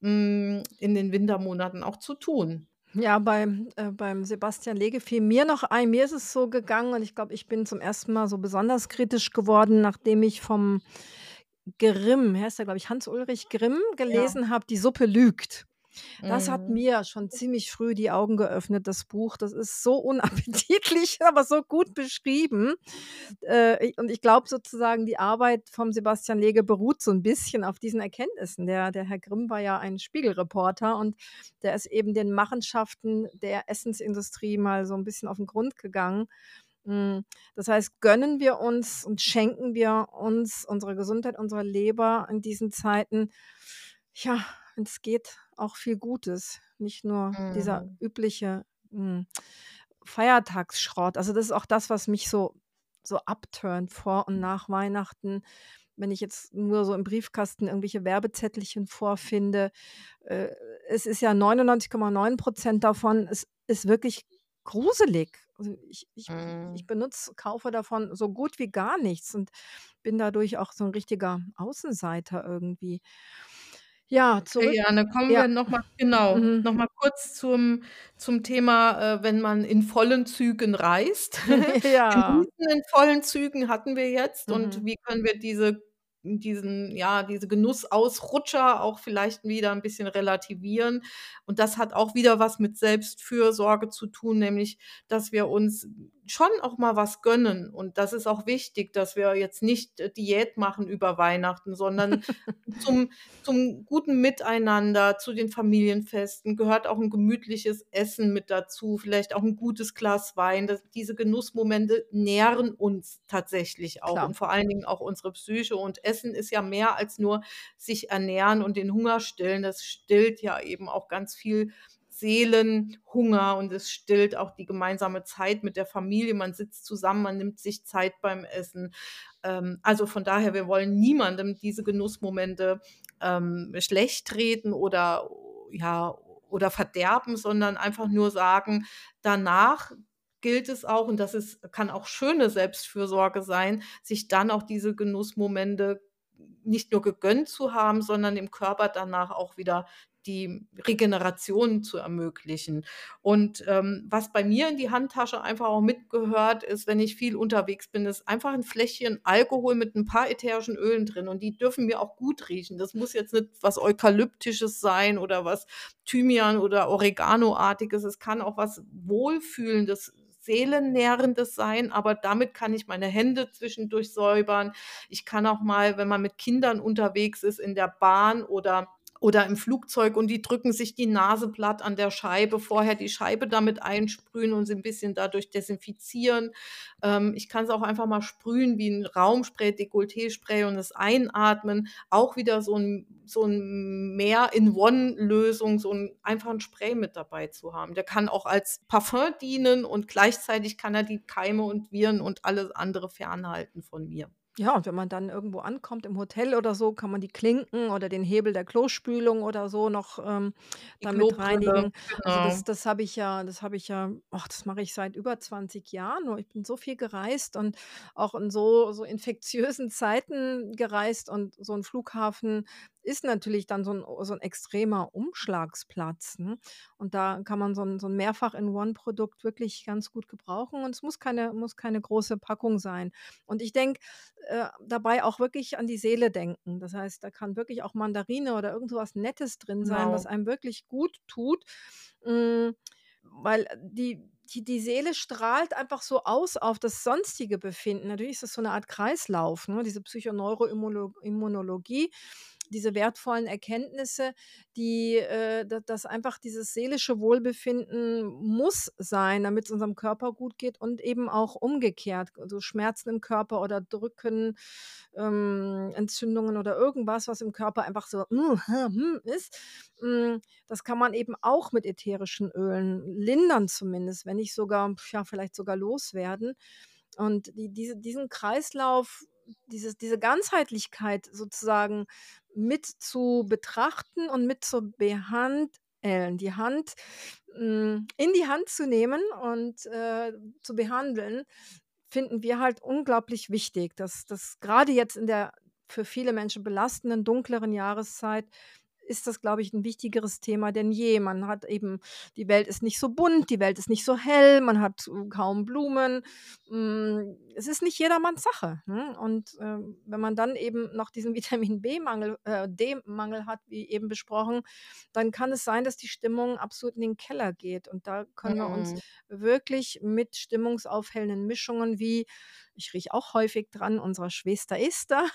in den Wintermonaten auch zu tun. Ja, beim Sebastian Lege fiel mir noch ein, mir ist es so gegangen und ich glaube, ich bin zum ersten Mal so besonders kritisch geworden, nachdem ich vom Grimm, heißt der, glaube ich, Hans-Ulrich Grimm, Ja. gelesen habe, „Die Suppe lügt." Das hat Mhm. mir schon ziemlich früh die Augen geöffnet, das Buch. Das ist so unappetitlich, aber so gut beschrieben. I und ich glaube sozusagen, die Arbeit vom Sebastian Lege beruht so 'n bisschen auf diesen Erkenntnissen. Der Herr Grimm war ja ein Spiegelreporter und der ist eben den Machenschaften der Essensindustrie mal so 'n bisschen auf 'n Grund gegangen. Das heißt, gönnen wir uns und schenken wir uns unsere Gesundheit, unsere Leber in diesen Zeiten, ja, wenn's geht, auch viel Gutes, nicht nur dieser Mhm. übliche, Feiertagsschrott. Also, das ist auch das, was mich so abturnt vor und nach Weihnachten, wenn ich jetzt nur so im Briefkasten irgendwelche Werbezettelchen vorfinde. Äh, Es ist ja 99,9% davon ist wirklich gruselig. Also, ich Mhm. kaufe davon so gut wie gar nichts und bin dadurch auch so 'n richtiger Außenseiter irgendwie. Ja, Okay, zurück ja, dann kommen ja, wir noch mal genau, mhm. noch mal kurz zum Thema, wenn man in vollen Zügen reist. Ja, Genießen in vollen Zügen hatten wir jetzt und mhm. wie können wir diese Genussausrutscher auch vielleicht wieder 'n bisschen relativieren? Und das hat auch wieder was mit Selbstfürsorge zu tun, nämlich, dass wir uns schon auch mal was gönnen. Und das ist auch wichtig, dass wir jetzt nicht, Diät machen über Weihnachten, sondern zum guten Miteinander, zu den Familienfesten gehört auch 'n gemütliches Essen mit dazu, vielleicht auch 'n gutes Glas Wein. Diese Genussmomente nähren uns tatsächlich auch Klar. und vor allen Dingen auch unsere Psyche. Und Essen ist ja mehr als nur sich ernähren und den Hunger stillen. Das stillt ja eben auch ganz viel Seelenhunger und es stillt auch die gemeinsame Zeit mit der Familie. Man sitzt zusammen, man nimmt sich Zeit beim Essen. Also, von daher, wir wollen niemandem diese Genussmomente, schlechtreden oder ja, oder verderben, sondern einfach nur sagen, danach gilt es auch und das kann auch schöne Selbstfürsorge sein, sich dann auch diese Genussmomente nicht nur gegönnt zu haben, sondern dem Körper danach auch wieder die Regeneration zu ermöglichen. Und, was bei mir in die Handtasche einfach auch mitgehört, ist, wenn ich viel unterwegs bin, ist einfach 'n Fläschchen Alkohol mit 'n paar ätherischen Ölen drin und die dürfen mir auch gut riechen. Das muss jetzt nicht was Eukalyptisches sein oder was Thymian oder Oreganoartiges. Es kann auch was Wohlfühlendes, Seelennährendes sein, aber damit kann ich meine Hände zwischendurch säubern. Ich kann auch mal, wenn man mit Kindern unterwegs ist, in der Bahn oder im Flugzeug und die drücken sich die Nase platt an der Scheibe, vorher die Scheibe damit einsprühen und sie 'n bisschen dadurch desinfizieren. Ich kann's auch einfach mal sprühen wie 'n Raumspray, Dekolleté-Spray und es einatmen. Auch wieder so 'n Mehr-in-One-Lösung, so 'n einfach 'n Spray mit dabei zu haben. Der kann auch als Parfum dienen und gleichzeitig kann er die Keime und Viren und alles andere fernhalten von mir. Ja, und wenn man dann irgendwo ankommt im Hotel oder so, kann man die Klinken oder den Hebel der Klospülung oder so noch, Die damit Klobrille, reinigen. Also, das genau. das habe ich ja ach, das mache ich seit über 20 Jahren. Und ich bin so viel gereist und auch in so infektiösen Zeiten gereist und so 'n Flughafen ist natürlich dann so 'n extremer Umschlagsplatz, ne? Und da kann man so 'n Mehrfach-in-One-Produkt wirklich ganz gut gebrauchen und es muss keine große Packung sein. Und ich denke, dabei auch wirklich an die Seele denken. Das heißt, da kann wirklich auch Mandarine oder irgend so was Nettes drin sein, was Genau. einem wirklich gut tut, hm, weil die Seele strahlt einfach so aus auf das sonstige Befinden. Natürlich ist das so 'ne Art Kreislauf, ne, diese Immunologie, diese wertvollen Erkenntnisse, die, dass einfach dieses seelische Wohlbefinden muss sein, damit's unserem Körper gut geht und eben auch umgekehrt. Also, Schmerzen im Körper oder Drücken, Entzündungen oder irgendwas, was im Körper einfach so, ist. Das kann man eben auch mit ätherischen Ölen lindern zumindest, wenn nicht sogar ja, vielleicht sogar loswerden. Und diesen Kreislauf, diese Ganzheitlichkeit sozusagen mit zu betrachten und mit zu behandeln, in die Hand zu nehmen und, zu behandeln, finden wir halt unglaublich wichtig, dass grade jetzt in der für viele Menschen belastenden, dunkleren Jahreszeit ist das, glaube ich, 'n wichtigeres Thema denn je. Man hat eben die Welt ist nicht so bunt, die Welt ist nicht so hell, man hat, kaum Blumen. Es ist nicht jedermanns Sache, ne? Und, wenn man dann eben noch diesen Vitamin-B-Mangel D-Mangel hat, wie eben besprochen, dann kann es sein, dass die Stimmung absolut in den Keller geht. Und da können wir uns Mhm. wirklich mit stimmungsaufhellenden Mischungen wie ich rieche auch häufig dran, unserer Schwester Esther.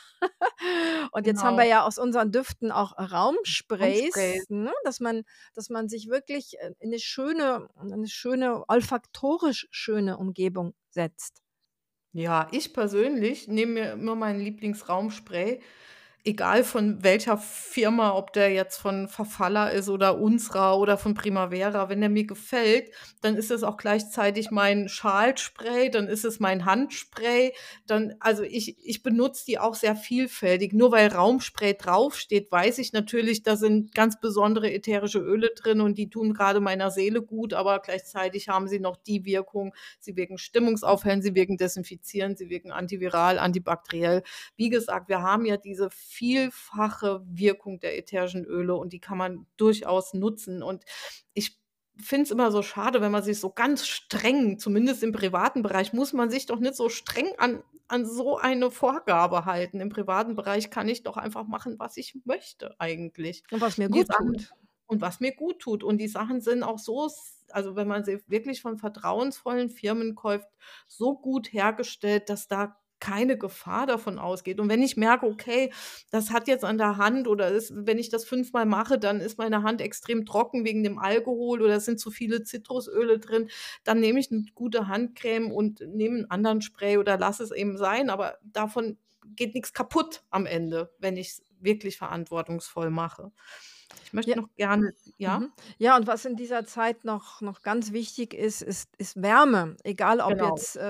Und jetzt haben wir Genau. ja aus unseren Düften auch Raumspray. Raumsprays, ne, dass man sich wirklich, in 'ne schöne olfaktorisch schöne Umgebung setzt. Ja, ich persönlich nehme mir immer meinen Lieblingsraumspray, egal von welcher Firma, ob der jetzt von Farfalla ist oder Unsra oder von Primavera. Wenn der mir gefällt, dann ist es auch gleichzeitig mein Schalspray, dann ist es mein Handspray, dann also, ich benutze die auch sehr vielfältig. Nur weil Raumspray draufsteht, weiß ich natürlich, da sind ganz besondere ätherische Öle drin und die tun grade meiner Seele gut, aber gleichzeitig haben sie noch die Wirkung, sie wirken stimmungsaufhellend, sie wirken desinfizierend, sie wirken antiviral, antibakteriell. Wie gesagt, wir haben ja diese vielfache Wirkung der ätherischen Öle und die kann man durchaus nutzen. Und ich finde es immer so schade, wenn man sich so ganz streng zumindest im privaten Bereich muss man sich doch nicht so streng an so eine Vorgabe halten. Im privaten Bereich kann ich doch einfach machen, was ich möchte eigentlich. Und was mir Und die gut Sachen tut. und was mir gut tut. Und die Sachen sind auch so also, wenn man sie wirklich von vertrauensvollen Firmen kauft, so gut hergestellt, dass da keine Gefahr davon ausgeht. Und wenn ich merke, okay, das hat jetzt an der Hand oder ist wenn ich das fünfmal mache, dann ist meine Hand extrem trocken wegen dem Alkohol oder es sind zu viele Zitrusöle drin, dann nehme ich 'ne gute Handcreme und nehme 'n anderen Spray oder lasse es eben sein, aber davon geht nix kaputt am Ende, wenn ich's wirklich verantwortungsvoll mache. Ich Ja. möchte noch gerne Mhm. ja? Ja, und was in dieser Zeit noch ganz wichtig ist Wärme. Egal ob Genau. jetzt,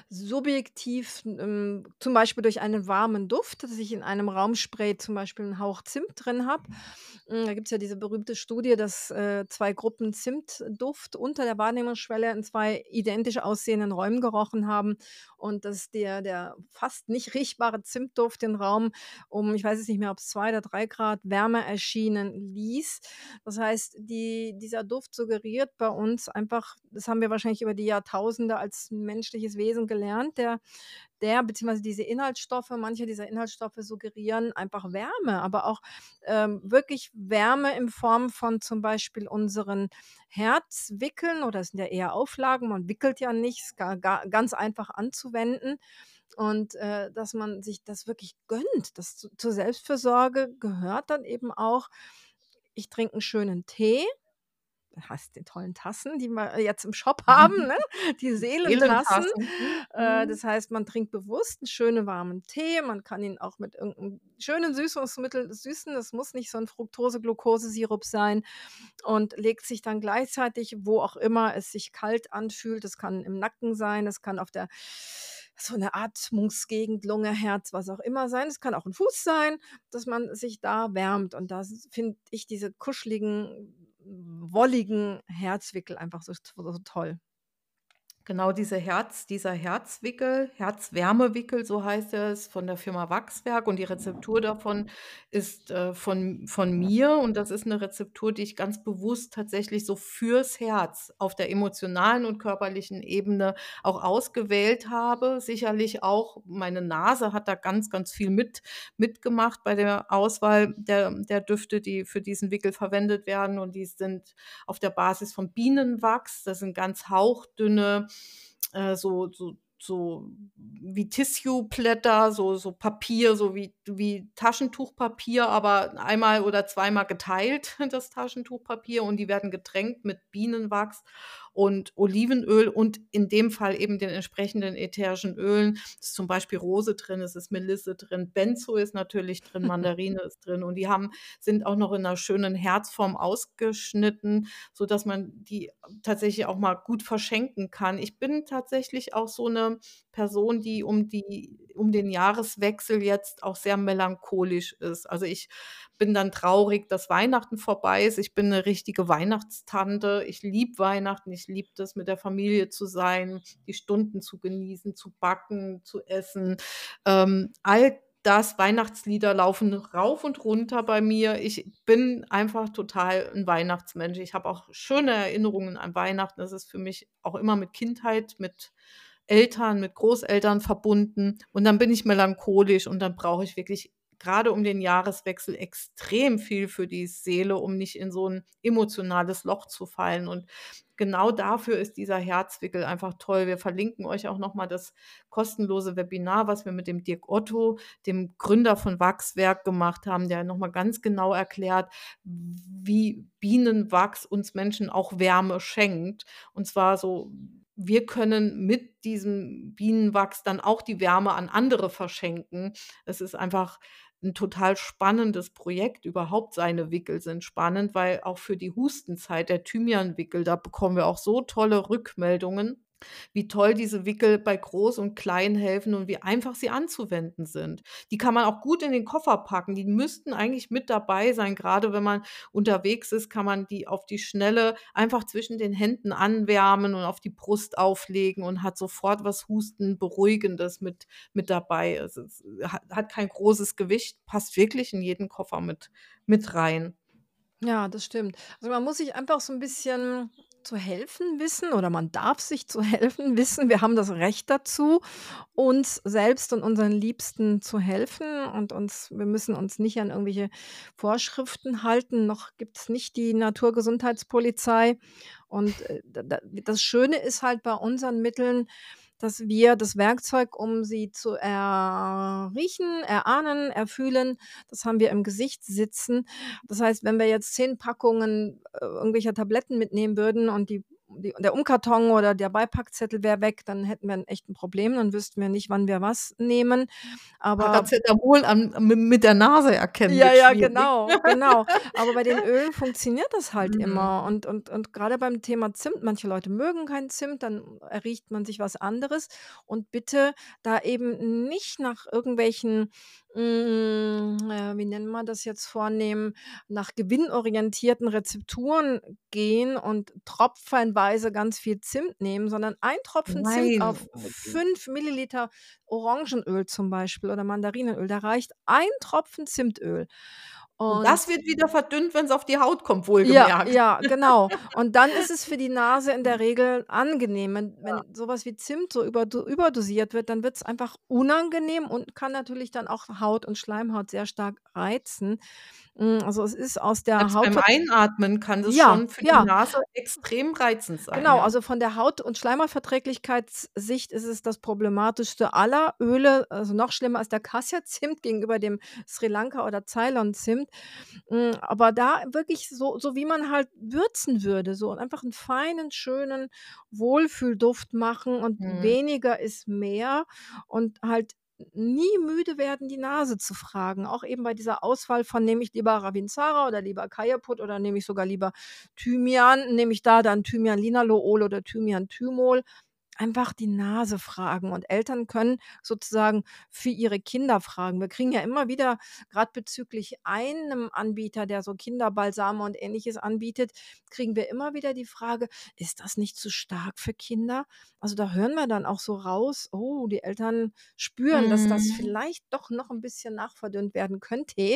subjektiv, zum Beispiel durch einen warmen Duft, dass ich in einem Raumspray zum Beispiel 'n Hauch Zimt drin habe. Da gibt's ja diese berühmte Studie, dass, 2 Gruppen Zimtduft unter der Wahrnehmungsschwelle in 2 identisch aussehenden Räumen gerochen haben und dass der fast nicht riechbare Zimtduft den Raum ich weiß jetzt nicht mehr, ob's 2 oder 3 Grad wärmer erscheinen ließ. Das heißt, dieser Duft suggeriert bei uns einfach das haben wir wahrscheinlich über die Jahrtausende als menschliches Wesen gelernt, der beziehungsweise diese Inhaltsstoffe manche dieser Inhaltsstoffe suggerieren einfach Wärme, aber auch, wirklich Wärme in Form von zum Beispiel unseren Herzwickeln oder es sind ja eher Auflagen, man wickelt ja nicht, ist ganz einfach anzuwenden und, dass man sich das wirklich gönnt. Das zur Selbstfürsorge gehört dann eben auch ich trinke 'n schönen Tee. Hast die tollen Tassen, die wir jetzt im Shop haben, ne? Die Seelentassen. Seelentassen. Mhm. Das heißt, man trinkt bewusst 'n schönen warmen Tee. Man kann ihn auch mit irgend 'nem schönen Süßungsmittel süßen. Das muss nicht so 'n Fructose-Glucose-Sirup sein und legt sich dann gleichzeitig, wo auch immer es sich kalt anfühlt, das kann im Nacken sein, das kann auf der so 'ne Atmungsgegend, Lunge, Herz, was auch immer sein. Es kann auch 'n Fuß sein, dass man sich da wärmt. Und da finde ich diese kuscheligen, wolligen Herzwickel einfach so toll. Genau, dieser Herzwickel, Herzwärmewickel, so heißt es, von der Firma Wachswerk und die Rezeptur davon ist, von mir und das ist 'ne Rezeptur, die ich ganz bewusst tatsächlich so fürs Herz auf der emotionalen und körperlichen Ebene auch ausgewählt habe. Sicherlich auch meine Nase hat da ganz, ganz viel mitgemacht bei der Auswahl der Düfte, die für diesen Wickel verwendet werden und die sind auf der Basis von Bienenwachs. Das sind ganz hauchdünne, so wie Tissueblätter, so Papier, so wie Taschentuchpapier, aber einmal oder zweimal geteilt, das Taschentuchpapier, und die werden getränkt mit Bienenwachs und Olivenöl und in dem Fall eben den entsprechenden ätherischen Ölen. Es ist zum Beispiel Rose drin, es ist Melisse drin, Benzo ist natürlich drin, Mandarine ist drin und die sind auch noch in 'ner schönen Herzform ausgeschnitten, sodass man die tatsächlich auch mal gut verschenken kann. Ich bin tatsächlich auch so 'ne Person, die um den Jahreswechsel jetzt auch sehr melancholisch ist. Also, ich bin dann traurig, dass Weihnachten vorbei ist. Ich bin 'ne richtige Weihnachtstante. Ich liebe Weihnachten. Ich liebe das, mit der Familie zu sein, die Stunden zu genießen, zu backen, zu essen. All das Weihnachtslieder laufen rauf und runter bei mir. Ich bin einfach total 'n Weihnachtsmensch. Ich habe auch schöne Erinnerungen an Weihnachten. Das ist für mich auch immer mit Kindheit, mit Eltern, mit Großeltern verbunden. Und dann bin ich melancholisch und dann brauche ich wirklich grade um den Jahreswechsel extrem viel für die Seele, um nicht in so 'n emotionales Loch zu fallen. Und genau dafür ist dieser Herzwickel einfach toll. Wir verlinken euch auch noch mal das kostenlose Webinar, was wir mit dem Dirk Otto, dem Gründer von Wachswerk, gemacht haben, der noch mal ganz genau erklärt, wie Bienenwachs uns Menschen auch Wärme schenkt. Und zwar so, wir können mit diesem Bienenwachs dann auch die Wärme an andere verschenken. Es ist einfach 'n total spannendes Projekt. Überhaupt seine Wickel sind spannend, weil auch für die Hustenzeit, der Thymianwickel, da bekommen wir auch so tolle Rückmeldungen, wie toll diese Wickel bei groß und klein helfen und wie einfach sie anzuwenden sind. Die kann man auch gut in den Koffer packen. Die müssten eigentlich mit dabei sein. Grade wenn man unterwegs ist, kann man die auf die Schnelle einfach zwischen den Händen anwärmen und auf die Brust auflegen und hat sofort was Hustenberuhigendes mit dabei. Es hat kein großes Gewicht, passt wirklich in jeden Koffer mit rein. Ja, das stimmt. Also, man muss sich einfach so 'n bisschen zu helfen wissen oder man darf sich zu helfen wissen. Wir haben das Recht dazu, uns selbst und unseren Liebsten zu helfen und wir müssen uns nicht an irgendwelche Vorschriften halten, noch gibt's nicht die Naturgesundheitspolizei. Und, das Schöne ist halt bei unseren Mitteln, dass wir das Werkzeug, um sie zu riechen, erahnen, erfühlen, das haben wir im Gesicht sitzen. Das heißt, wenn wir jetzt 10 Packungen, irgendwelcher Tabletten mitnehmen würden und der Umkarton oder der Beipackzettel wäre weg, dann hätten wir 'n echt 'n Problem. Dann wüssten wir nicht, wann wir was nehmen. Aber Paracetamol mit der Nase erkennen ja, wird ja, schwierig. genau, genau. Aber bei den Ölen funktioniert das halt Mhm. immer und grade beim Thema Zimt, manche Leute mögen keinen Zimt, dann erriecht man sich was anderes und bitte da eben nicht nach irgendwelchen, wie nennen wir das jetzt, vornehmen, nach gewinnorientierten Rezepturen gehen und tropfenweise ganz viel Zimt nehmen, sondern ein Tropfen Zimt Nein. auf 5 Milliliter Orangenöl zum Beispiel oder Mandarinenöl. Da reicht ein Tropfen Zimtöl. Und Und das wird wieder verdünnt, wenn's auf die Haut kommt, ja, wohlgemerkt. ja, genau. Und dann ist es für die Nase in der Regel angenehm. Ja. Wenn so was wie Zimt so überdosiert wird, dann wird's einfach unangenehm und kann natürlich dann auch Haut und Schleimhaut sehr stark reizen. Also, es ist aus der Selbst beim Haut Einatmen kann das ja, schon für die ja. Nase extrem reizend sein, Genau, ja. also von der Haut und Schleimhautverträglichkeitssicht ist es das problematischste aller Öle, also noch schlimmer als der Cassia-Zimt gegenüber dem Sri Lanka oder Ceylon-Zimt. Aber da wirklich so wie man halt würzen würde, so einfach einen feinen, schönen Wohlfühlduft machen und Mhm. weniger ist mehr und halt nie müde werden, die Nase zu fragen. Auch eben bei dieser Auswahl von: „Nehme ich lieber Ravinzara oder lieber Kajaput oder nehme ich sogar lieber Thymian? Nehme ich da dann Thymian Linalool oder Thymian Thymol?“ Einfach die Nase fragen und Eltern können sozusagen für ihre Kinder fragen. Wir kriegen ja immer wieder, gerade bezüglich einem Anbieter, der so Kinderbalsame und Ähnliches anbietet, kriegen wir immer wieder die Frage: „Ist das nicht zu stark für Kinder?“ Also, da hören wir dann auch so raus, oh, die Eltern spüren, dass das Mhm. vielleicht doch noch ein bisschen nachverdünnt werden könnte.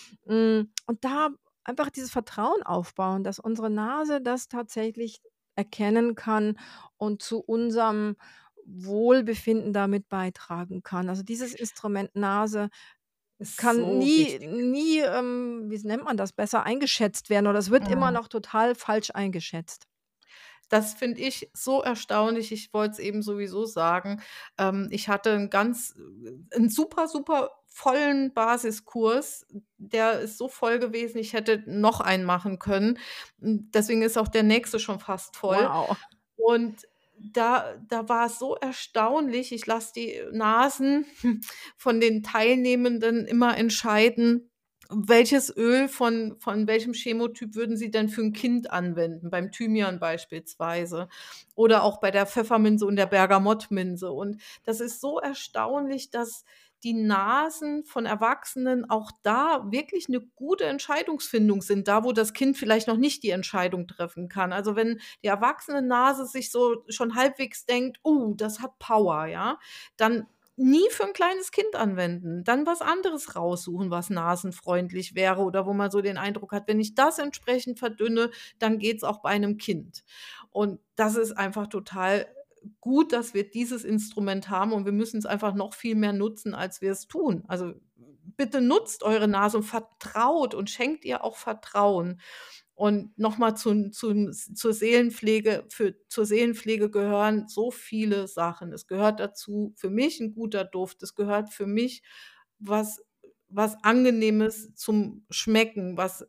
Und da einfach dieses Vertrauen aufbauen, dass unsere Nase das tatsächlich erkennen kann und zu unserem Wohlbefinden damit beitragen kann. Also, dieses Instrument Nase Ist kann so wichtig. nie, wie nennt man das, besser eingeschätzt werden oder es wird immer Mhm. noch total falsch eingeschätzt. Das finde ich so erstaunlich. Ich wollte es eben sowieso sagen. Ich hatte 'n super, super vollen Basiskurs. Der ist so voll gewesen, ich hätte noch einen machen können. Deswegen ist auch der nächste schon fast voll. Wow. Und da war es so erstaunlich. Ich lasse die Nasen von den Teilnehmenden immer entscheiden, welches Öl von welchem Chemotyp würden sie denn für 'n Kind anwenden, beim Thymian beispielsweise oder auch bei der Pfefferminze und der Bergamottminze. Und das ist so erstaunlich, dass die Nasen von Erwachsenen auch da wirklich 'ne gute Entscheidungsfindung sind, da wo das Kind vielleicht noch nicht die Entscheidung treffen kann. Also, wenn die erwachsene Nase sich so schon halbwegs denkt: das hat Power“, ja, dann nie für 'n kleines Kind anwenden. Dann was anderes raussuchen, was nasenfreundlich wäre oder wo man so den Eindruck hat, wenn ich das entsprechend verdünne, dann geht's auch bei einem Kind. Und das ist einfach total gut, dass wir dieses Instrument haben und wir müssen's einfach noch viel mehr nutzen, als wir es tun. Also, bitte nutzt eure Nase und vertraut und schenkt ihr auch Vertrauen. Und noch mal zur Seelenpflege zur Seelenpflege gehören so viele Sachen. Es gehört dazu für mich 'n guter Duft. Es gehört für mich was Angenehmes zum Schmecken, was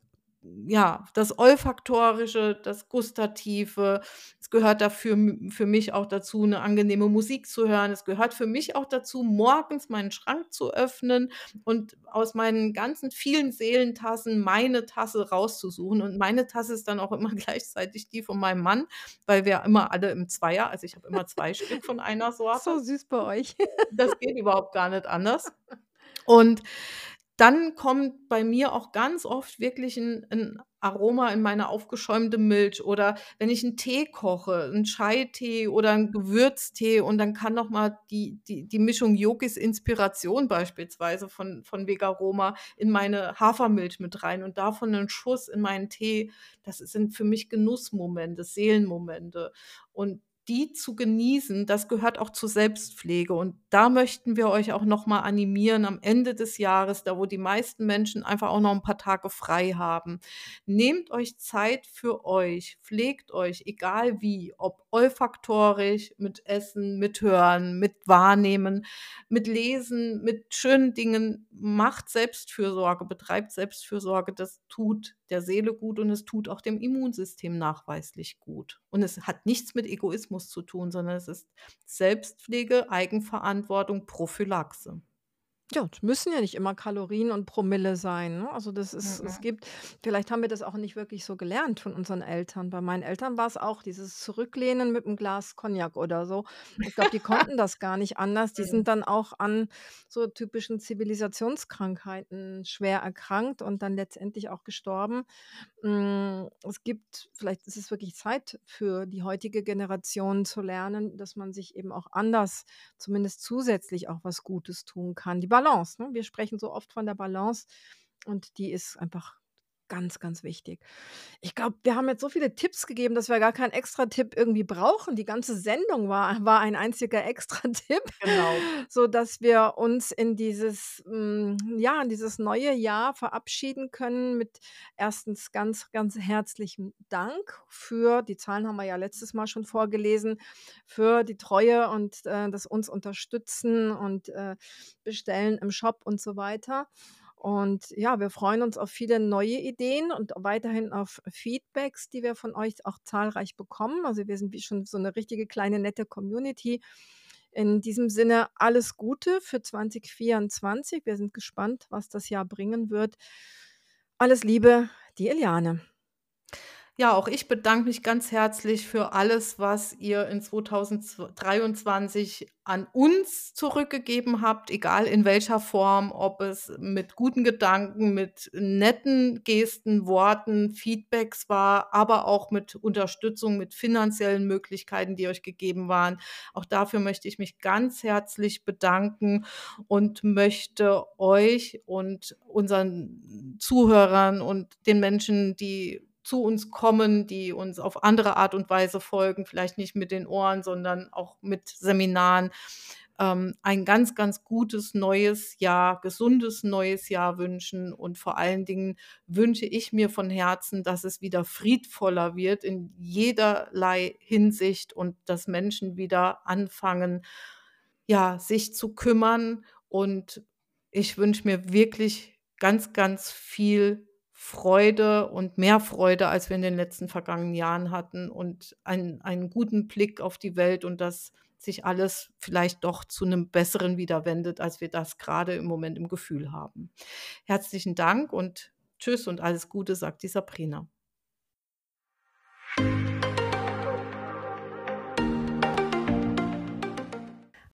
ja, das Olfaktorische, das Gustative. Es gehört dafür für mich auch dazu, 'ne angenehme Musik zu hören. Es gehört für mich auch dazu, morgens meinen Schrank zu öffnen und aus meinen ganzen vielen Seelentassen meine Tasse rauszusuchen. Und meine Tasse ist dann auch immer gleichzeitig die von meinem Mann, weil wir immer alle im Zweier also, ich habe immer 2 Stück von einer So Sorte. süß bei euch. Das geht überhaupt gar nicht anders. Und dann kommt bei mir auch ganz oft wirklich 'n Aroma in meine aufgeschäumte Milch oder wenn ich 'n Tee koche, 'n Chai-Tee oder 'n Gewürztee und dann kann noch mal die Mischung Yogis Inspiration beispielsweise von Vegaroma in meine Hafermilch mit rein und davon 'nen Schuss in meinen Tee. Das sind für mich Genussmomente, Seelenmomente. Und die zu genießen, das gehört auch zur Selbstpflege. Und da möchten wir euch auch noch mal animieren am Ende des Jahres, da wo die meisten Menschen einfach auch noch 'n paar Tage frei haben. Nehmt euch Zeit für euch, pflegt euch, egal wie, ob olfaktorisch, mit Essen, mit Hören, mit Wahrnehmen, mit Lesen, mit schönen Dingen. Macht Selbstfürsorge, betreibt Selbstfürsorge. Das tut der Seele gut und es tut auch dem Immunsystem nachweislich gut. Und es hat nichts mit Egoismus zu tun, sondern es ist Selbstpflege, Eigenverantwortung, Prophylaxe. Ja, es müssen ja nicht immer Kalorien und Promille sein, ne? Also, das ist es Mhm. gibt vielleicht haben wir das auch nicht wirklich so gelernt von unseren Eltern. Bei meinen Eltern war es auch dieses Zurücklehnen mit 'm Glas Cognac oder so. Ich glaube, die konnten das gar nicht anders. Die Mhm. sind dann auch an so typischen Zivilisationskrankheiten schwer erkrankt und dann letztendlich auch gestorben. Es gibt vielleicht ist es wirklich Zeit für die heutige Generation zu lernen, dass man sich eben auch anders zumindest zusätzlich auch was Gutes tun kann. Die Balance, ne? Wir sprechen so oft von der Balance und die ist einfach ganz, ganz wichtig. Ich glaube, wir haben jetzt so viele Tipps gegeben, dass wir gar keinen Extratipp irgendwie brauchen. Die ganze Sendung war ein einziger Extratipp, Genau. sodass wir uns in ja, in dieses neue Jahr verabschieden können mit erstens ganz, ganz herzlichem Dank für die Zahlen haben wir ja letztes Mal schon vorgelesen, für die Treue und, das uns unterstützen und, bestellen im Shop und so weiter. Und ja, wir freuen uns auf viele neue Ideen und weiterhin auf Feedbacks, die wir von euch auch zahlreich bekommen. Also, wir sind wie schon so eine richtige kleine nette Community. In diesem Sinne alles Gute für 2024. Wir sind gespannt, was das Jahr bringen wird. Alles Liebe, die Eliane. Ja, auch ich bedanke mich ganz herzlich für alles, was ihr in 2023 an uns zurückgegeben habt, egal in welcher Form, ob es mit guten Gedanken, mit netten Gesten, Worten, Feedbacks war, aber auch mit Unterstützung, mit finanziellen Möglichkeiten, die euch gegeben waren. Auch dafür möchte ich mich ganz herzlich bedanken und möchte euch und unseren Zuhörern und den Menschen, die zu uns kommen, die uns auf andere Art und Weise folgen, vielleicht nicht mit den Ohren, sondern auch mit Seminaren, ein ganz, ganz gutes neues Jahr, gesundes neues Jahr wünschen. Und vor allen Dingen wünsche ich mir von Herzen, dass es wieder friedvoller wird in jederlei Hinsicht und dass Menschen wieder anfangen, ja, sich zu kümmern. Und ich wünsche mir wirklich ganz, ganz viel Freude und mehr Freude, als wir in den letzten vergangenen Jahren hatten und einen guten Blick auf die Welt und dass sich alles vielleicht doch zu 'nem Besseren wieder wendet, als wir das grade im Moment im Gefühl haben. Herzlichen Dank und tschüss und alles Gute, sagt die Sabrina.